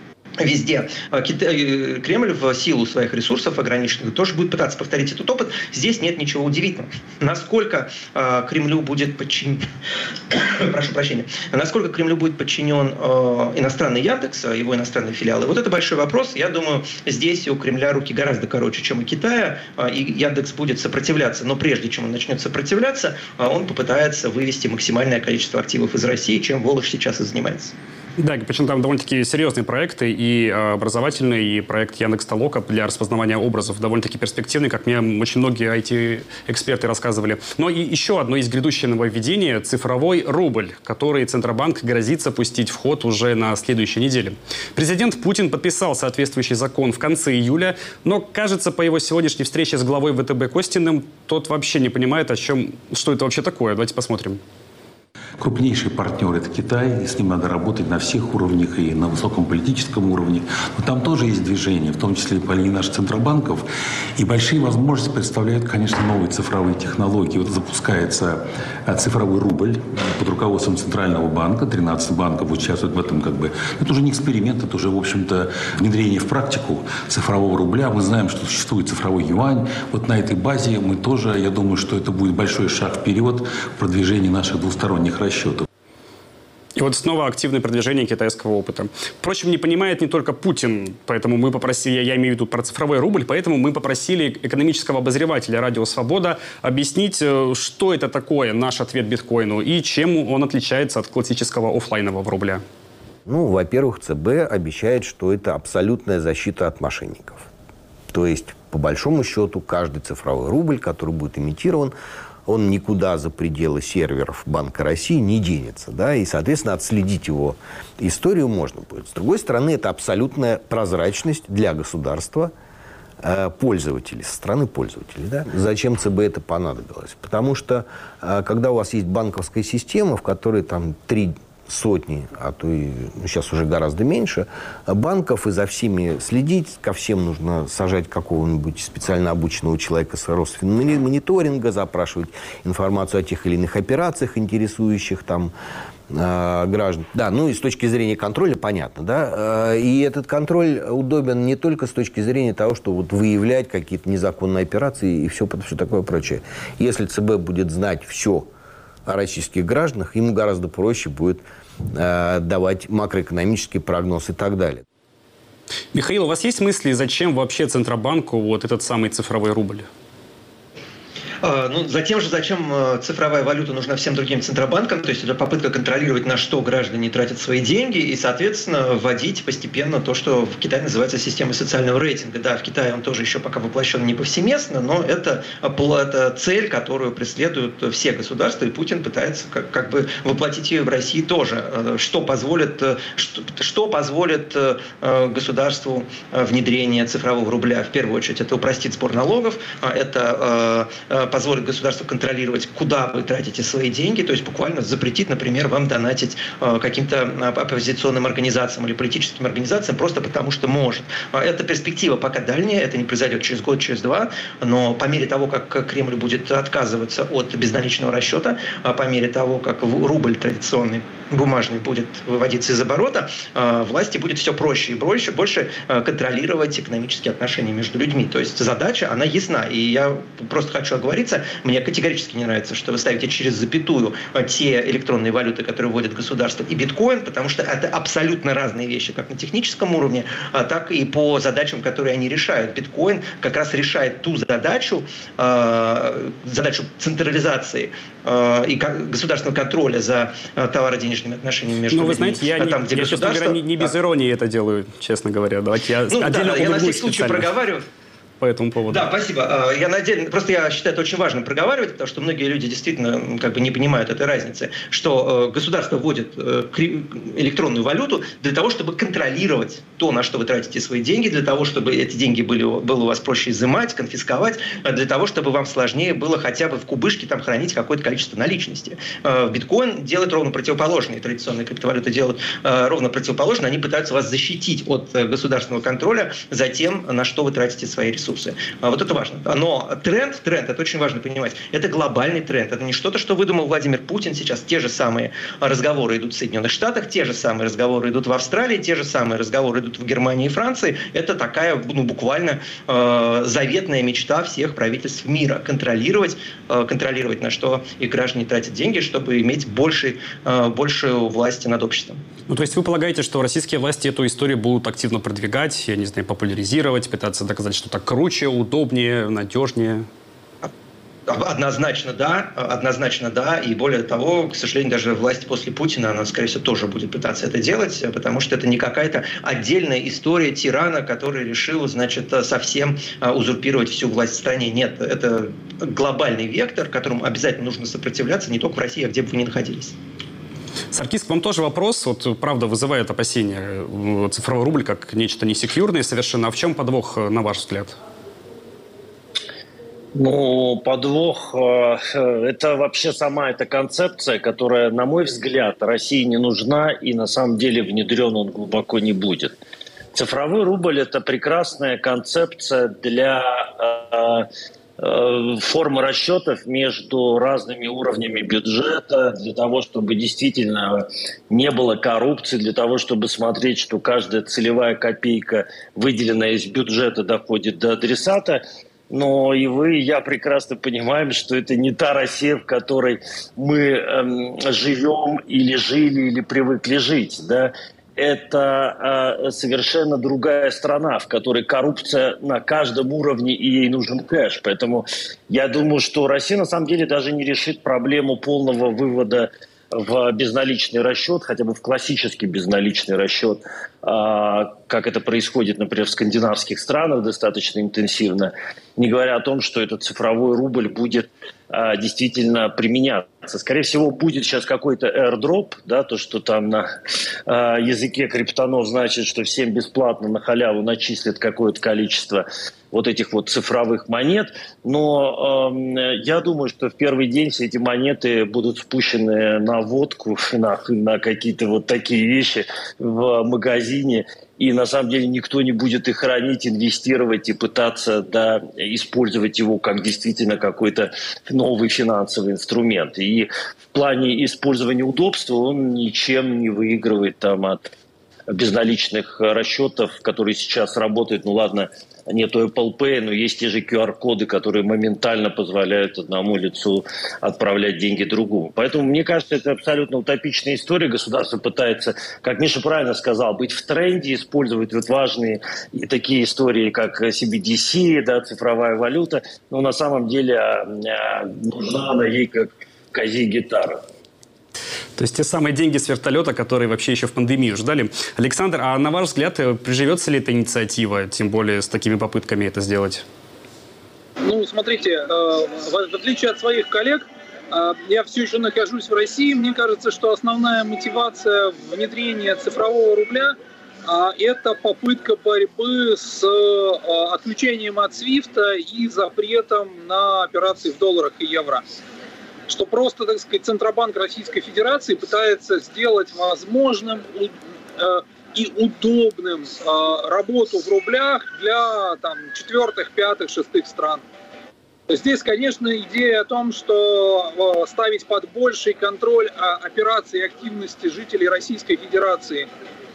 Везде. Кремль в силу своих ресурсов ограниченных тоже будет пытаться повторить этот опыт. Здесь нет ничего удивительного. Насколько Кремлю будет подчинен... Прошу прощения. Насколько Кремлю будет подчинен иностранный Яндекс, его иностранные филиалы? Вот это большой вопрос. Я думаю, здесь у Кремля руки гораздо короче, чем у Китая, и Яндекс будет сопротивляться. Но прежде чем он начнет сопротивляться, он попытается вывести максимальное количество активов из России, чем Волож сейчас и занимается. Да, причем там довольно-таки серьезные проекты, и образовательный, и проект Яндекс.Толока для распознавания образов довольно-таки перспективный, как мне очень многие IT-эксперты рассказывали. Но и еще одно из грядущего нововведения – цифровой рубль, который Центробанк грозится пустить в ход уже на следующей неделе. Президент Путин подписал соответствующий закон в конце июля, но, кажется, по его сегодняшней встрече с главой ВТБ Костиным, тот вообще не понимает, что это вообще такое. Давайте посмотрим. Крупнейший партнер – это Китай, и с ним надо работать на всех уровнях и на высоком политическом уровне. Но там тоже есть движение, в том числе и по линии наших центробанков. И большие возможности представляют, конечно, новые цифровые технологии. Вот запускается цифровой рубль под руководством Центрального банка. 13 банков участвуют в этом Это уже не эксперимент, это уже, в общем-то, внедрение в практику цифрового рубля. Мы знаем, что существует цифровой юань. Вот на этой базе мы тоже, я думаю, что это будет большой шаг вперед в продвижении наших двусторонних расчетов. И вот снова активное продвижение китайского опыта. Впрочем, не понимает не только Путин, поэтому мы попросили, я имею в виду про цифровой рубль, поэтому мы попросили экономического обозревателя «Радио Свобода» объяснить, что это такое наш ответ биткоину и чем он отличается от классического офлайнового рубля. Во-первых, ЦБ обещает, что это абсолютная защита от мошенников. То есть, по большому счету, каждый цифровой рубль, который будет имитирован, он никуда за пределы серверов Банка России не денется. Да? И, соответственно, отследить его историю можно будет. С другой стороны, это абсолютная прозрачность для государства, пользователей, со стороны пользователей. Да? Зачем ЦБ это понадобилось? Потому что, когда у вас есть банковская система, в которой там 3 сотни, а то и сейчас уже гораздо меньше, банков, и за всеми следить. Ко всем нужно сажать какого-нибудь специально обученного человека с Росфинмониторинга, запрашивать информацию о тех или иных операциях, интересующих там граждан. Да, ну и с точки зрения контроля, понятно, да. И этот контроль удобен не только с точки зрения того, что вот выявлять какие-то незаконные операции и все такое прочее. Если ЦБ будет знать все о российских гражданах, ему гораздо проще будет давать макроэкономический прогноз и так далее. Михаил, у вас есть мысли, зачем вообще Центробанку вот этот самый цифровой рубль? Ну, затем же, зачем цифровая валюта нужна всем другим центробанкам, то есть это попытка контролировать, на что граждане тратят свои деньги, и, соответственно, вводить постепенно то, что в Китае называется системой социального рейтинга. Да, в Китае он тоже еще пока воплощен не повсеместно, но это цель, которую преследуют все государства, и Путин пытается как бы воплотить ее в России тоже. Что позволит государству внедрение цифрового рубля? В первую очередь, это упростит сбор налогов, это позволит государству контролировать, куда вы тратите свои деньги, то есть буквально запретит, например, вам донатить каким-то оппозиционным организациям или политическим организациям просто потому, что может. Эта перспектива пока дальняя, это не произойдет через год, через два, но по мере того, как Кремль будет отказываться от безналичного расчета, по мере того, как рубль традиционный, бумажный, будет выводиться из оборота, власти будет все проще и больше контролировать экономические отношения между людьми. То есть задача, она ясна. И я просто хочу оговориться, мне категорически не нравится, что вы ставите через запятую те электронные валюты, которые вводит государство, и биткоин, потому что это абсолютно разные вещи, как на техническом уровне, так и по задачам, которые они решают. Биткоин как раз решает ту задачу централизации и государственного контроля за товаро-денежными отношениями между людьми. Ну, вы знаете, я честно говоря, не без иронии это делаю, честно говоря. Давайте я отдельно я на всякий случай проговариваю. По этому поводу. Да, спасибо. Я считаю это очень важно проговаривать, потому что многие люди действительно как бы не понимают этой разницы, что государство вводит электронную валюту для того, чтобы контролировать то, на что вы тратите свои деньги, для того, чтобы эти деньги было у вас проще изымать, конфисковать, для того, чтобы вам сложнее было хотя бы в кубышке там хранить какое-то количество наличности. Биткоин делает ровно противоположное, традиционные криптовалюты делают ровно противоположное, они пытаются вас защитить от государственного контроля за тем, на что вы тратите свои ресурсы. Вот это важно. Но тренд, это очень важно понимать, это глобальный тренд. Это не что-то, что выдумал Владимир Путин сейчас. Те же самые разговоры идут в Соединенных Штатах, те же самые разговоры идут в Австралии, те же самые разговоры идут в Германии и Франции. Это такая, буквально заветная мечта всех правительств мира. Контролировать, на что их граждане тратят деньги, чтобы иметь большую власть над обществом. Ну, то есть вы полагаете, что российские власти эту историю будут активно продвигать, я не знаю, популяризировать, пытаться доказать, что так круче, удобнее, надежнее? Однозначно да. И более того, к сожалению, даже власть после Путина, она, скорее всего, тоже будет пытаться это делать, потому что это не какая-то отдельная история тирана, который решил, совсем узурпировать всю власть в стране. Нет, это глобальный вектор, которому обязательно нужно сопротивляться, не только в России, а где бы вы ни находились. Саркис, к вам тоже вопрос. Вот, правда, вызывает опасения цифровой рубль как нечто несекьюрное совершенно. А в чем подвох, на ваш взгляд? Ну, подвох – это вообще сама эта концепция, которая, на мой взгляд, России не нужна, и на самом деле внедрен он глубоко не будет. Цифровой рубль – это прекрасная концепция для формы расчетов между разными уровнями бюджета, для того, чтобы действительно не было коррупции, для того, чтобы смотреть, что каждая целевая копейка, выделенная из бюджета, доходит до адресата. Но и вы, и я прекрасно понимаем, что это не та Россия, в которой мы живем или жили, или привыкли жить, да? Это совершенно другая страна, в которой коррупция на каждом уровне, и ей нужен кэш. Поэтому я думаю, что Россия на самом деле даже не решит проблему полного вывода в безналичный расчет, хотя бы в классический безналичный расчет, как это происходит, например, в скандинавских странах достаточно интенсивно, не говоря о том, что этот цифровой рубль будет действительно применяться. Скорее всего, будет сейчас какой-то airdrop, да, то, что там на языке криптонов значит, что всем бесплатно на халяву начислят какое-то количество вот этих вот цифровых монет. Но я думаю, что в первый день все эти монеты будут спущены на водку, на какие-то вот такие вещи в магазине. И на самом деле никто не будет их хранить, инвестировать и пытаться использовать его как действительно какой-то новый финансовый инструмент. И в плане использования удобства он ничем не выигрывает от безналичных расчетов, которые сейчас работают. Ну ладно, нету Apple Pay, но есть те же QR-коды, которые моментально позволяют одному лицу отправлять деньги другому. Поэтому, мне кажется, это абсолютно утопичная история. Государство пытается, как Миша правильно сказал, быть в тренде, использовать вот важные такие истории, как CBDC, цифровая валюта. Но на самом деле нужна она ей как козья гитара. То есть те самые деньги с вертолета, которые вообще еще в пандемию ждали. Александр, а на ваш взгляд, приживется ли эта инициатива, тем более с такими попытками это сделать? Ну, смотрите, в отличие от своих коллег, я все еще нахожусь в России. Мне кажется, что основная мотивация внедрения цифрового рубля – это попытка борьбы с отключением от SWIFT и запретом на операции в долларах и евро. Что просто, так сказать, Центробанк Российской Федерации пытается сделать возможным и удобным работу в рублях для четвертых, пятых, шестых стран. Здесь, конечно, идея о том, что ставить под больший контроль операций и активности жителей Российской Федерации,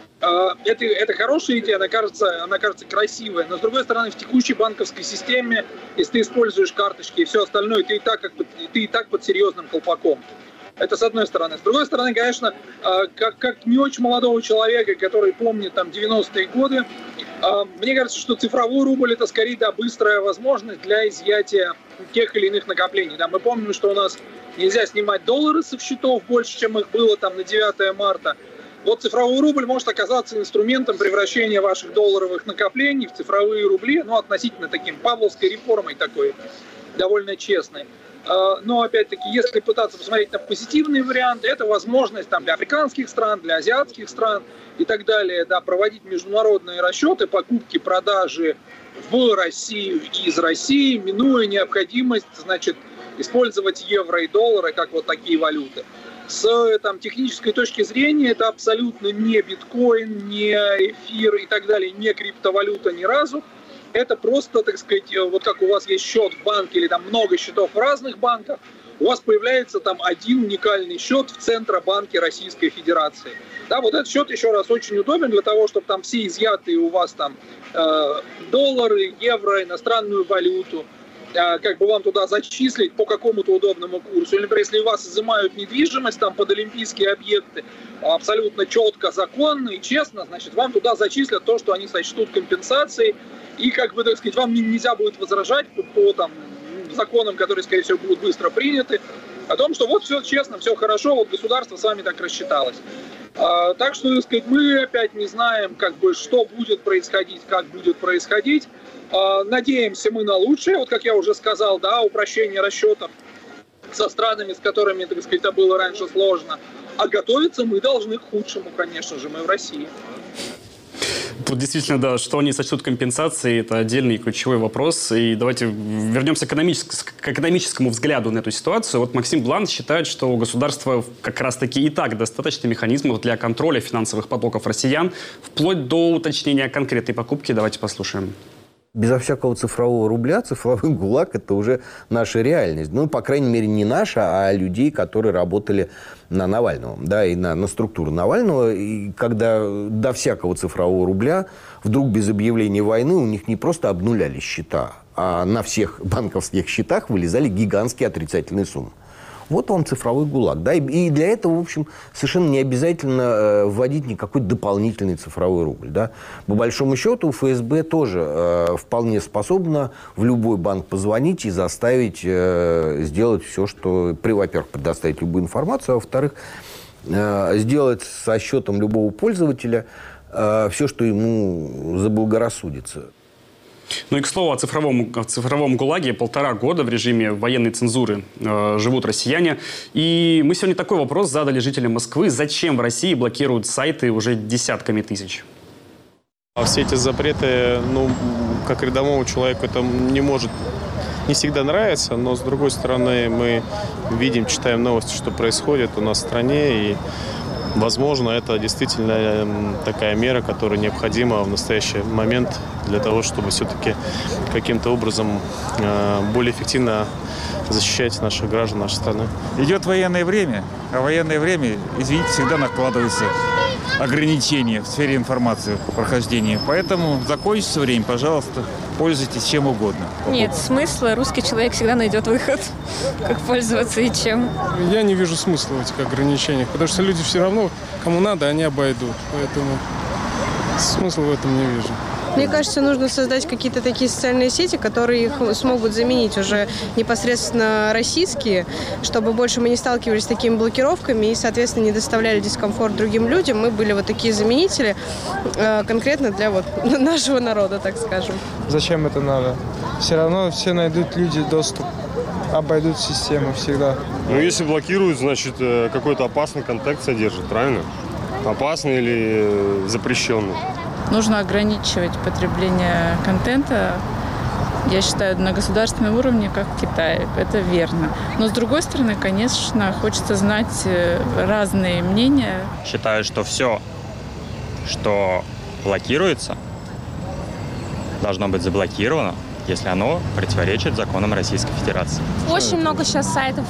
это хорошая идея, она кажется красивой, но с другой стороны, в текущей банковской системе, если ты используешь карточки и все остальное, ты и так под серьезным колпаком. Это с одной стороны. С другой стороны, конечно, как не очень молодого человека, который помнит 90-е годы, мне кажется, что цифровой рубль – это скорее быстрая возможность для изъятия тех или иных накоплений. Мы помним, что у нас нельзя снимать доллары со счетов больше, чем их было на 9 марта. Вот цифровой рубль может оказаться инструментом превращения ваших долларовых накоплений в цифровые рубли, относительно таким павловской реформой такой, довольно честной. Но, опять-таки, если пытаться посмотреть на позитивный вариант, это возможность для африканских стран, для азиатских стран и так далее, проводить международные расчеты, покупки, продажи в Россию и из России, минуя необходимость, использовать евро и доллары как вот такие валюты. С технической точки зрения это абсолютно не биткоин, не эфир и так далее, не криптовалюта ни разу. Это просто, так сказать, вот как у вас есть счет в банке или много счетов в разных банках, у вас появляется один уникальный счет в Центробанке Российской Федерации. Вот этот счет, еще раз, очень удобен для того, чтобы все изъятые у вас доллары, евро, иностранную валюту, вам туда зачислить по какому-то удобному курсу. Или, например, если у вас изымают недвижимость под олимпийские объекты, абсолютно четко, законно и честно, значит, вам туда зачислят то, что они сочтут компенсацией. И, так сказать, вам нельзя будет возражать по законам, которые, скорее всего, будут быстро приняты, о том, что вот все честно, все хорошо, государство с вами так рассчиталось. Так что, так сказать, мы опять не знаем, что будет происходить, как будет происходить. Надеемся мы на лучшее, как я уже сказал, упрощение расчетов со странами, с которыми, так сказать, это было раньше сложно. А готовиться мы должны к худшему, конечно же, мы в России. Тут действительно, что они сочтут компенсацией, это отдельный ключевой вопрос. И давайте вернемся к экономическому взгляду на эту ситуацию. Максим Блан считает, что у государства как раз-таки и так достаточно механизмов для контроля финансовых потоков россиян, вплоть до уточнения конкретной покупки. Давайте послушаем. Безо всякого цифрового рубля цифровой ГУЛАГ – это уже наша реальность. По крайней мере, не наша, а людей, которые работали на Навального, и на структуру Навального. И когда до всякого цифрового рубля вдруг без объявления войны у них не просто обнуляли счета, а на всех банковских счетах вылезали гигантские отрицательные суммы. Вот вам цифровой ГУЛАГ. И для этого, в общем, совершенно не обязательно вводить никакой дополнительный цифровой рубль. По большому счету, ФСБ тоже вполне способна в любой банк позвонить и заставить сделать все, что... Во-первых, предоставить любую информацию, а во-вторых, сделать со счетом любого пользователя все, что ему заблагорассудится. И, к слову, о цифровом ГУЛАГе 1,5 года в режиме военной цензуры живут россияне. И мы сегодня такой вопрос задали жителям Москвы. Зачем в России блокируют сайты уже десятками тысяч? Все эти запреты, как рядовому человеку это не всегда нравится, но с другой стороны мы видим, читаем новости, что происходит у нас в стране, и возможно это действительно такая мера, которая необходима в настоящий момент для того, чтобы все-таки каким-то образом более эффективно защищать наших граждан, нашей страны. Идет военное время, а в военное время, извините, всегда накладываются ограничения в сфере информации прохождения. Поэтому закончится время, пожалуйста, пользуйтесь чем угодно. Нет смысла, русский человек всегда найдет выход, как пользоваться и чем. Я не вижу смысла в этих ограничениях, потому что люди все равно, кому надо, они обойдут. Поэтому смысла в этом не вижу. Мне кажется, нужно создать какие-то такие социальные сети, которые их смогут заменить уже непосредственно российские, чтобы больше мы не сталкивались с такими блокировками и, соответственно, не доставляли дискомфорт другим людям. Мы были вот такие заменители конкретно для нашего народа, так скажем. Зачем это надо? Все равно все найдут люди доступ, обойдут систему всегда. Если блокируют, значит, какой-то опасный контент содержит, правильно? Опасный или запрещенный. Нужно ограничивать потребление контента, я считаю, на государственном уровне, как в Китае. Это верно. Но, с другой стороны, конечно, хочется знать разные мнения. Считаю, что все, что блокируется, должно быть заблокировано, если оно противоречит законам Российской Федерации. Очень много сейчас сайтов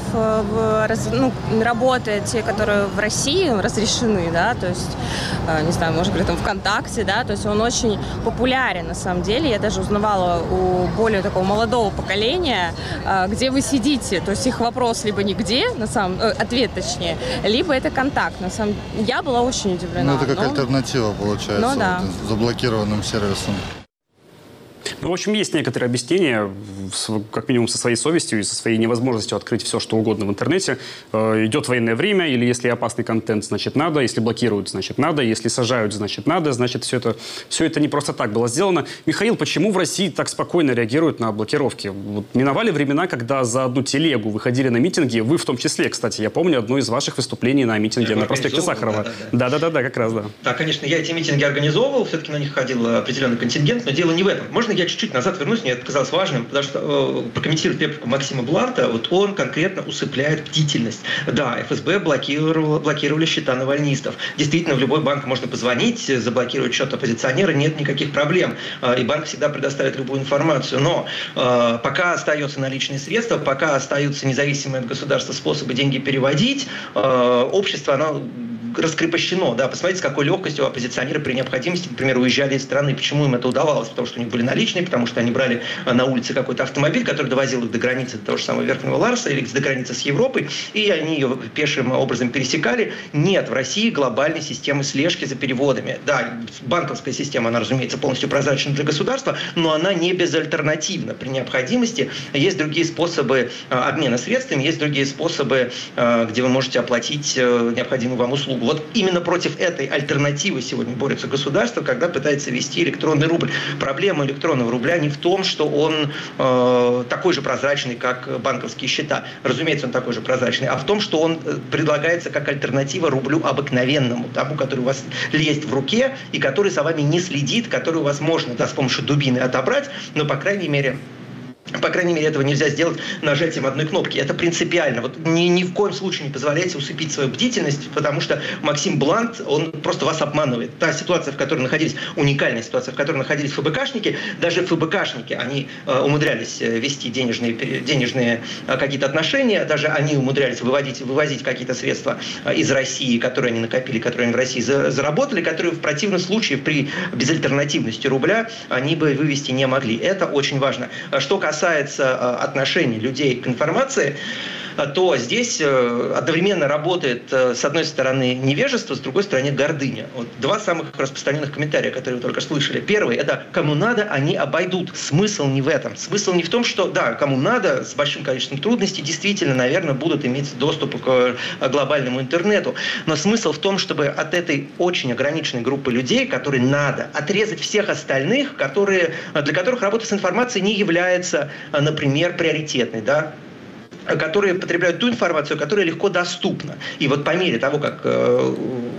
работает, те, которые в России разрешены, да, то есть, не знаю, может быть, там ВКонтакте, да, то есть он очень популярен на самом деле. Я даже узнавала у более такого молодого поколения, где вы сидите, то есть их вопрос либо нигде, ответ точнее, либо это контакт. Я была очень удивлена. Это как альтернатива получается да. Заблокированным сервисом. В общем, есть некоторые объяснения, как минимум со своей совестью и со своей невозможностью открыть все, что угодно в интернете. Идет военное время, или если опасный контент, значит надо, если блокируют, значит надо, если сажают, значит надо, значит все это не просто так было сделано. Михаил, почему в России так спокойно реагируют на блокировки? Миновали времена, когда за одну телегу выходили на митинги, вы в том числе, кстати, я помню одно из ваших выступлений на митинге на проспекте Сахарова. Да, как раз, да. Да, конечно, я эти митинги организовывал, все-таки на них ходил определенный контингент, но дело не в этом. Можно я чуть-чуть назад вернусь, мне это показалось важным, потому что прокомментировать реплику Максима Бланта, он конкретно усыпляет бдительность. Да, ФСБ блокировали счета навальнистов. Действительно, в любой банк можно позвонить, заблокировать счет оппозиционера, нет никаких проблем. И банк всегда предоставит любую информацию. Но пока остаются наличные средства, пока остаются независимые от государства способы деньги переводить, общество, оно раскрепощено. Да? Посмотрите, с какой легкостью оппозиционеры при необходимости, например, уезжали из страны. Почему им это удавалось? Потому что у них были наличные, потому что они брали на улице какой-то автомобиль, который довозил их до границы того же самого Верхнего Ларса или до границы с Европой, и они ее пешим образом пересекали. Нет в России глобальной системы слежки за переводами. Да, банковская система, она, разумеется, полностью прозрачна для государства, но она не безальтернативна. При необходимости есть другие способы обмена средствами, есть другие способы, где вы можете оплатить необходимую вам услугу. Вот именно против этой альтернативы сегодня борется государство, когда пытается ввести электронный рубль. Проблема электронного рубля не в том, что он такой же прозрачный, как банковские счета. Разумеется, он такой же прозрачный. А в том, что он предлагается как альтернатива рублю обыкновенному, тому, который у вас есть в руке и который за вами не следит, который у вас можно с помощью дубины отобрать, но, по крайней мере, этого нельзя сделать нажатием одной кнопки. Это принципиально. Ни в коем случае не позволяйте усыпить свою бдительность, потому что Максим Блант, он просто вас обманывает. Та ситуация, в которой находились, уникальная ситуация, в которой находились ФБКшники, даже ФБКшники, они умудрялись вести денежные какие-то отношения, даже они умудрялись вывозить какие-то средства из России, которые они накопили, которые они в России заработали, которые в противном случае при безальтернативности рубля они бы вывести не могли. Это очень важно. Что касается отношений людей к информации, то здесь одновременно работает, с одной стороны, невежество, с другой стороны, гордыня. Два самых распространенных комментария, которые вы только слышали. Первый – это «кому надо, они обойдут». Смысл не в этом. Смысл не в том, что, да, кому надо, с большим количеством трудностей, действительно, наверное, будут иметь доступ к глобальному интернету. Но смысл в том, чтобы от этой очень ограниченной группы людей, которые надо, отрезать всех остальных, для которых работа с информацией не является, например, приоритетной, да, которые потребляют ту информацию, которая легко доступна. И вот по мере того, как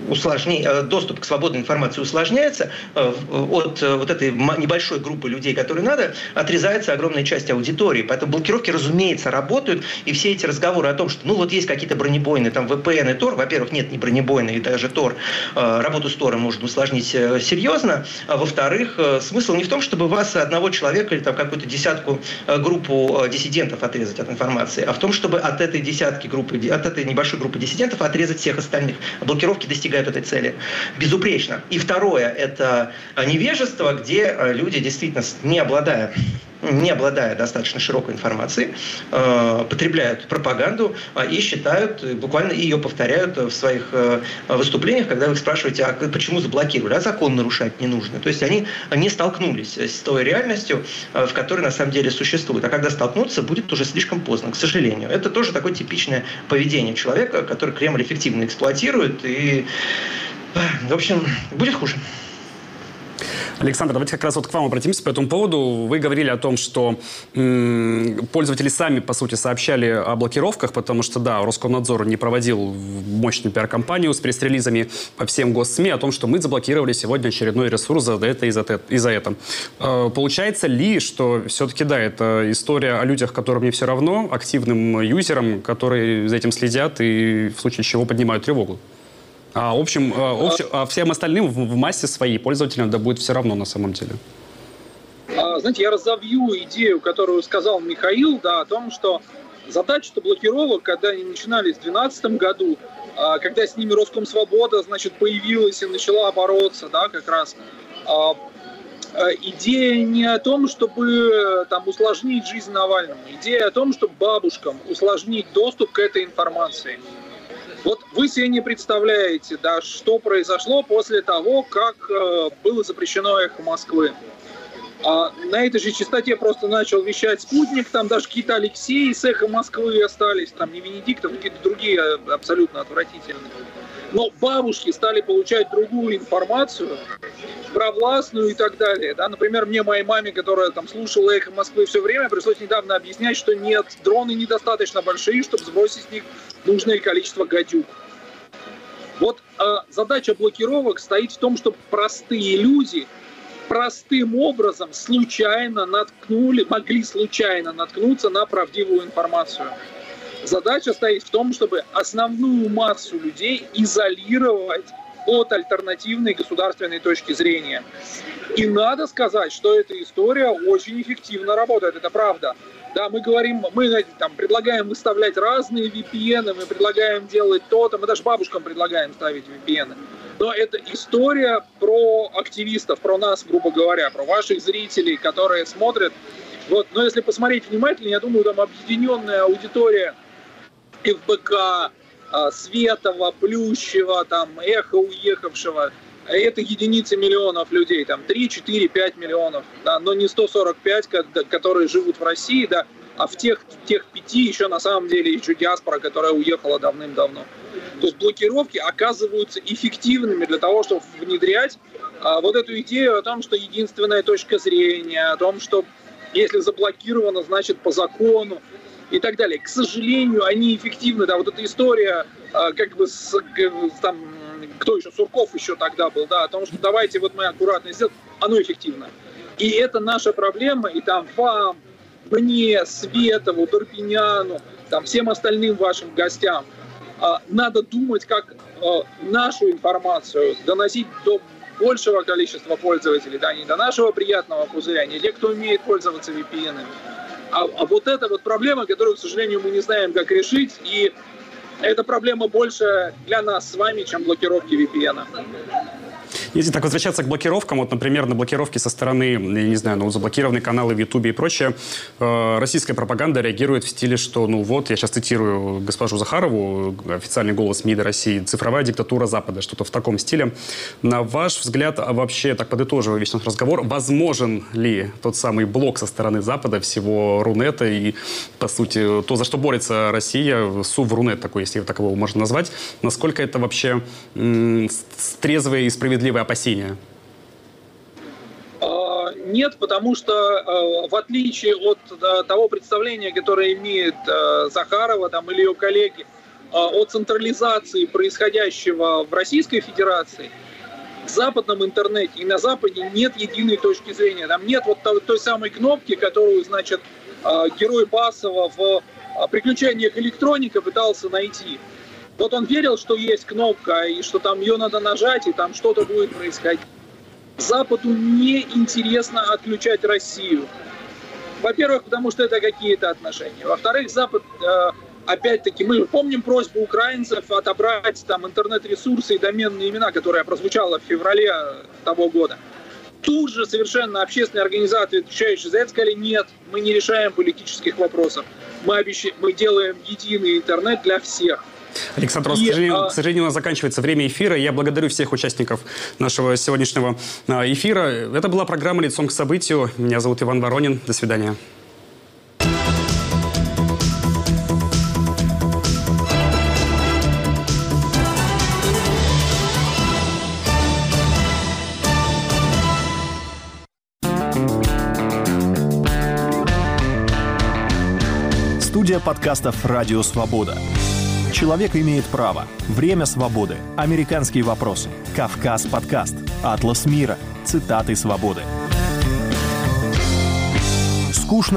доступ к свободной информации усложняется, от вот этой небольшой группы людей, которые надо, отрезается огромная часть аудитории. Поэтому блокировки, разумеется, работают, и все эти разговоры о том, что вот есть какие-то бронебойные, там VPN и Tor, во-первых, нет, не бронебойные, и даже Tor, работу с Tor можно усложнить серьезно, а во-вторых, смысл не в том, чтобы вас, одного человека или там какую-то десятку группу диссидентов отрезать от информации, а в том, чтобы от этой небольшой группы диссидентов отрезать всех остальных. Блокировки достигают этой цели безупречно. И второе – это невежество, где люди действительно, не обладая достаточно широкой информацией, потребляют пропаганду и считают, буквально ее повторяют в своих выступлениях, когда вы их спрашиваете, а почему заблокировали, а закон нарушать не нужно. То есть они не столкнулись с той реальностью, в которой на самом деле существует. А когда столкнутся, будет уже слишком поздно, к сожалению. Это тоже такое типичное поведение человека, который Кремль эффективно эксплуатирует, и, в общем, будет хуже. Александр, давайте как раз вот к вам обратимся по этому поводу. Вы говорили о том, что пользователи сами, по сути, сообщали о блокировках, потому что, да, Роскомнадзор не проводил мощную пиар-компанию с пресс-релизами по всем госсми о том, что мы заблокировали сегодня очередной ресурс за это и за это. Получается ли, что все-таки, да, это история о людях, которым не все равно, активным юзерам, которые за этим следят и в случае чего поднимают тревогу? А всем остальным в массе своей пользователям да будет все равно на самом деле. Знаете, я разовью идею, которую сказал Михаил, да, о том, что задача-то блокировок, когда они начинались в 2012 году, когда с ними Роскомсвобода, значит, появилась и начала бороться, да, как раз. Идея не о том, чтобы там усложнить жизнь Навальному, идея о том, чтобы бабушкам усложнить доступ к этой информации. Вот вы себе не представляете, да, что произошло после того, как было запрещено «Эхо Москвы». На этой же частоте просто начал вещать «Спутник», там даже какие-то Алексеи с «Эхо Москвы» остались, там не Венедиктов, какие-то другие абсолютно отвратительные. Но бабушки стали получать другую информацию, провластную и так далее. Да? Например, моей маме, которая там слушала «Эхо Москвы» все время, пришлось недавно объяснять, что нет, дроны недостаточно большие, чтобы сбросить с них нужное количество гадюк. Вот задача блокировок стоит в том, чтобы простые люди простым образом могли случайно наткнуться на правдивую информацию. Задача стоит в том, чтобы основную массу людей изолировать от альтернативной государственной точки зрения. И надо сказать, что эта история очень эффективно работает, это правда. Да, мы предлагаем выставлять разные VPN, мы предлагаем делать то-то, мы даже бабушкам предлагаем ставить VPN. Но это история про активистов, про нас, грубо говоря, про ваших зрителей, которые смотрят. Вот. Но если посмотреть внимательно, я думаю, там объединенная аудитория ФБК, Светова, Плющева, там, Эхо Уехавшего, это единицы миллионов людей, там 3, 4, 5 миллионов, да, но не 145, которые живут в России, да, а в тех 5 еще на самом деле еще диаспора, которая уехала давным-давно. То есть блокировки оказываются эффективными для того, чтобы внедрять вот эту идею о том, что единственная точка зрения, о том, что если заблокировано, значит по закону и так далее. К сожалению, они эффективны. Да, вот эта история, кто еще, Сурков еще тогда был, да, о том, что давайте вот мы аккуратно сделаем, оно эффективно. И это наша проблема, и там вам, мне, Светову, Турпиняну, там, всем остальным вашим гостям надо думать, как нашу информацию доносить до большего количества пользователей, да, не до нашего приятного пузыря, не те, кто умеет пользоваться VPN-ами. А вот эта вот проблема, которую, к сожалению, мы не знаем, как решить, и эта проблема больше для нас с вами, чем блокировки VPN-а. Если так возвращаться к блокировкам, вот, например, на блокировки со стороны, я не знаю, заблокированные каналы в Ютубе и прочее, российская пропаганда реагирует в стиле, что, я сейчас цитирую госпожу Захарову, официальный голос МИДа России, цифровая диктатура Запада, что-то в таком стиле. На ваш взгляд, вообще, так подытоживая весь наш разговор, возможен ли тот самый блок со стороны Запада всего Рунета и, по сути, то, за что борется Россия, СУВ-Рунет такой, если такового можно назвать, насколько это вообще трезвые и справедливые опасения? Нет, потому что в отличие от того представления, которое имеет Захарова там, или ее коллеги, о централизации происходящего в Российской Федерации, в западном интернете и на Западе нет единой точки зрения. Там нет вот той самой кнопки, которую, значит, герой Басова в «Приключениях электроника» пытался найти. Вот он верил, что есть кнопка, и что там ее надо нажать, и там что-то будет происходить. Западу не интересно отключать Россию. Во-первых, потому что это какие-то отношения. Во-вторых, Запад, опять-таки, мы помним просьбу украинцев отобрать там интернет-ресурсы и доменные имена, которая прозвучала в феврале того года. Тут же совершенно общественные организации, отвечающие за это, сказали: нет, мы не решаем политических вопросов. Мы делаем единый интернет для всех. Александр, к сожалению, у нас заканчивается время эфира. Я благодарю всех участников нашего сегодняшнего эфира. Это была программа «Лицом к событию». Меня зовут Иван Воронин. До свидания. Студия подкастов «Радио Свобода». «Человек имеет право», «Время свободы», «Американские вопросы», «Кавказ подкаст», «Атлас мира», «Цитаты свободы». Скучно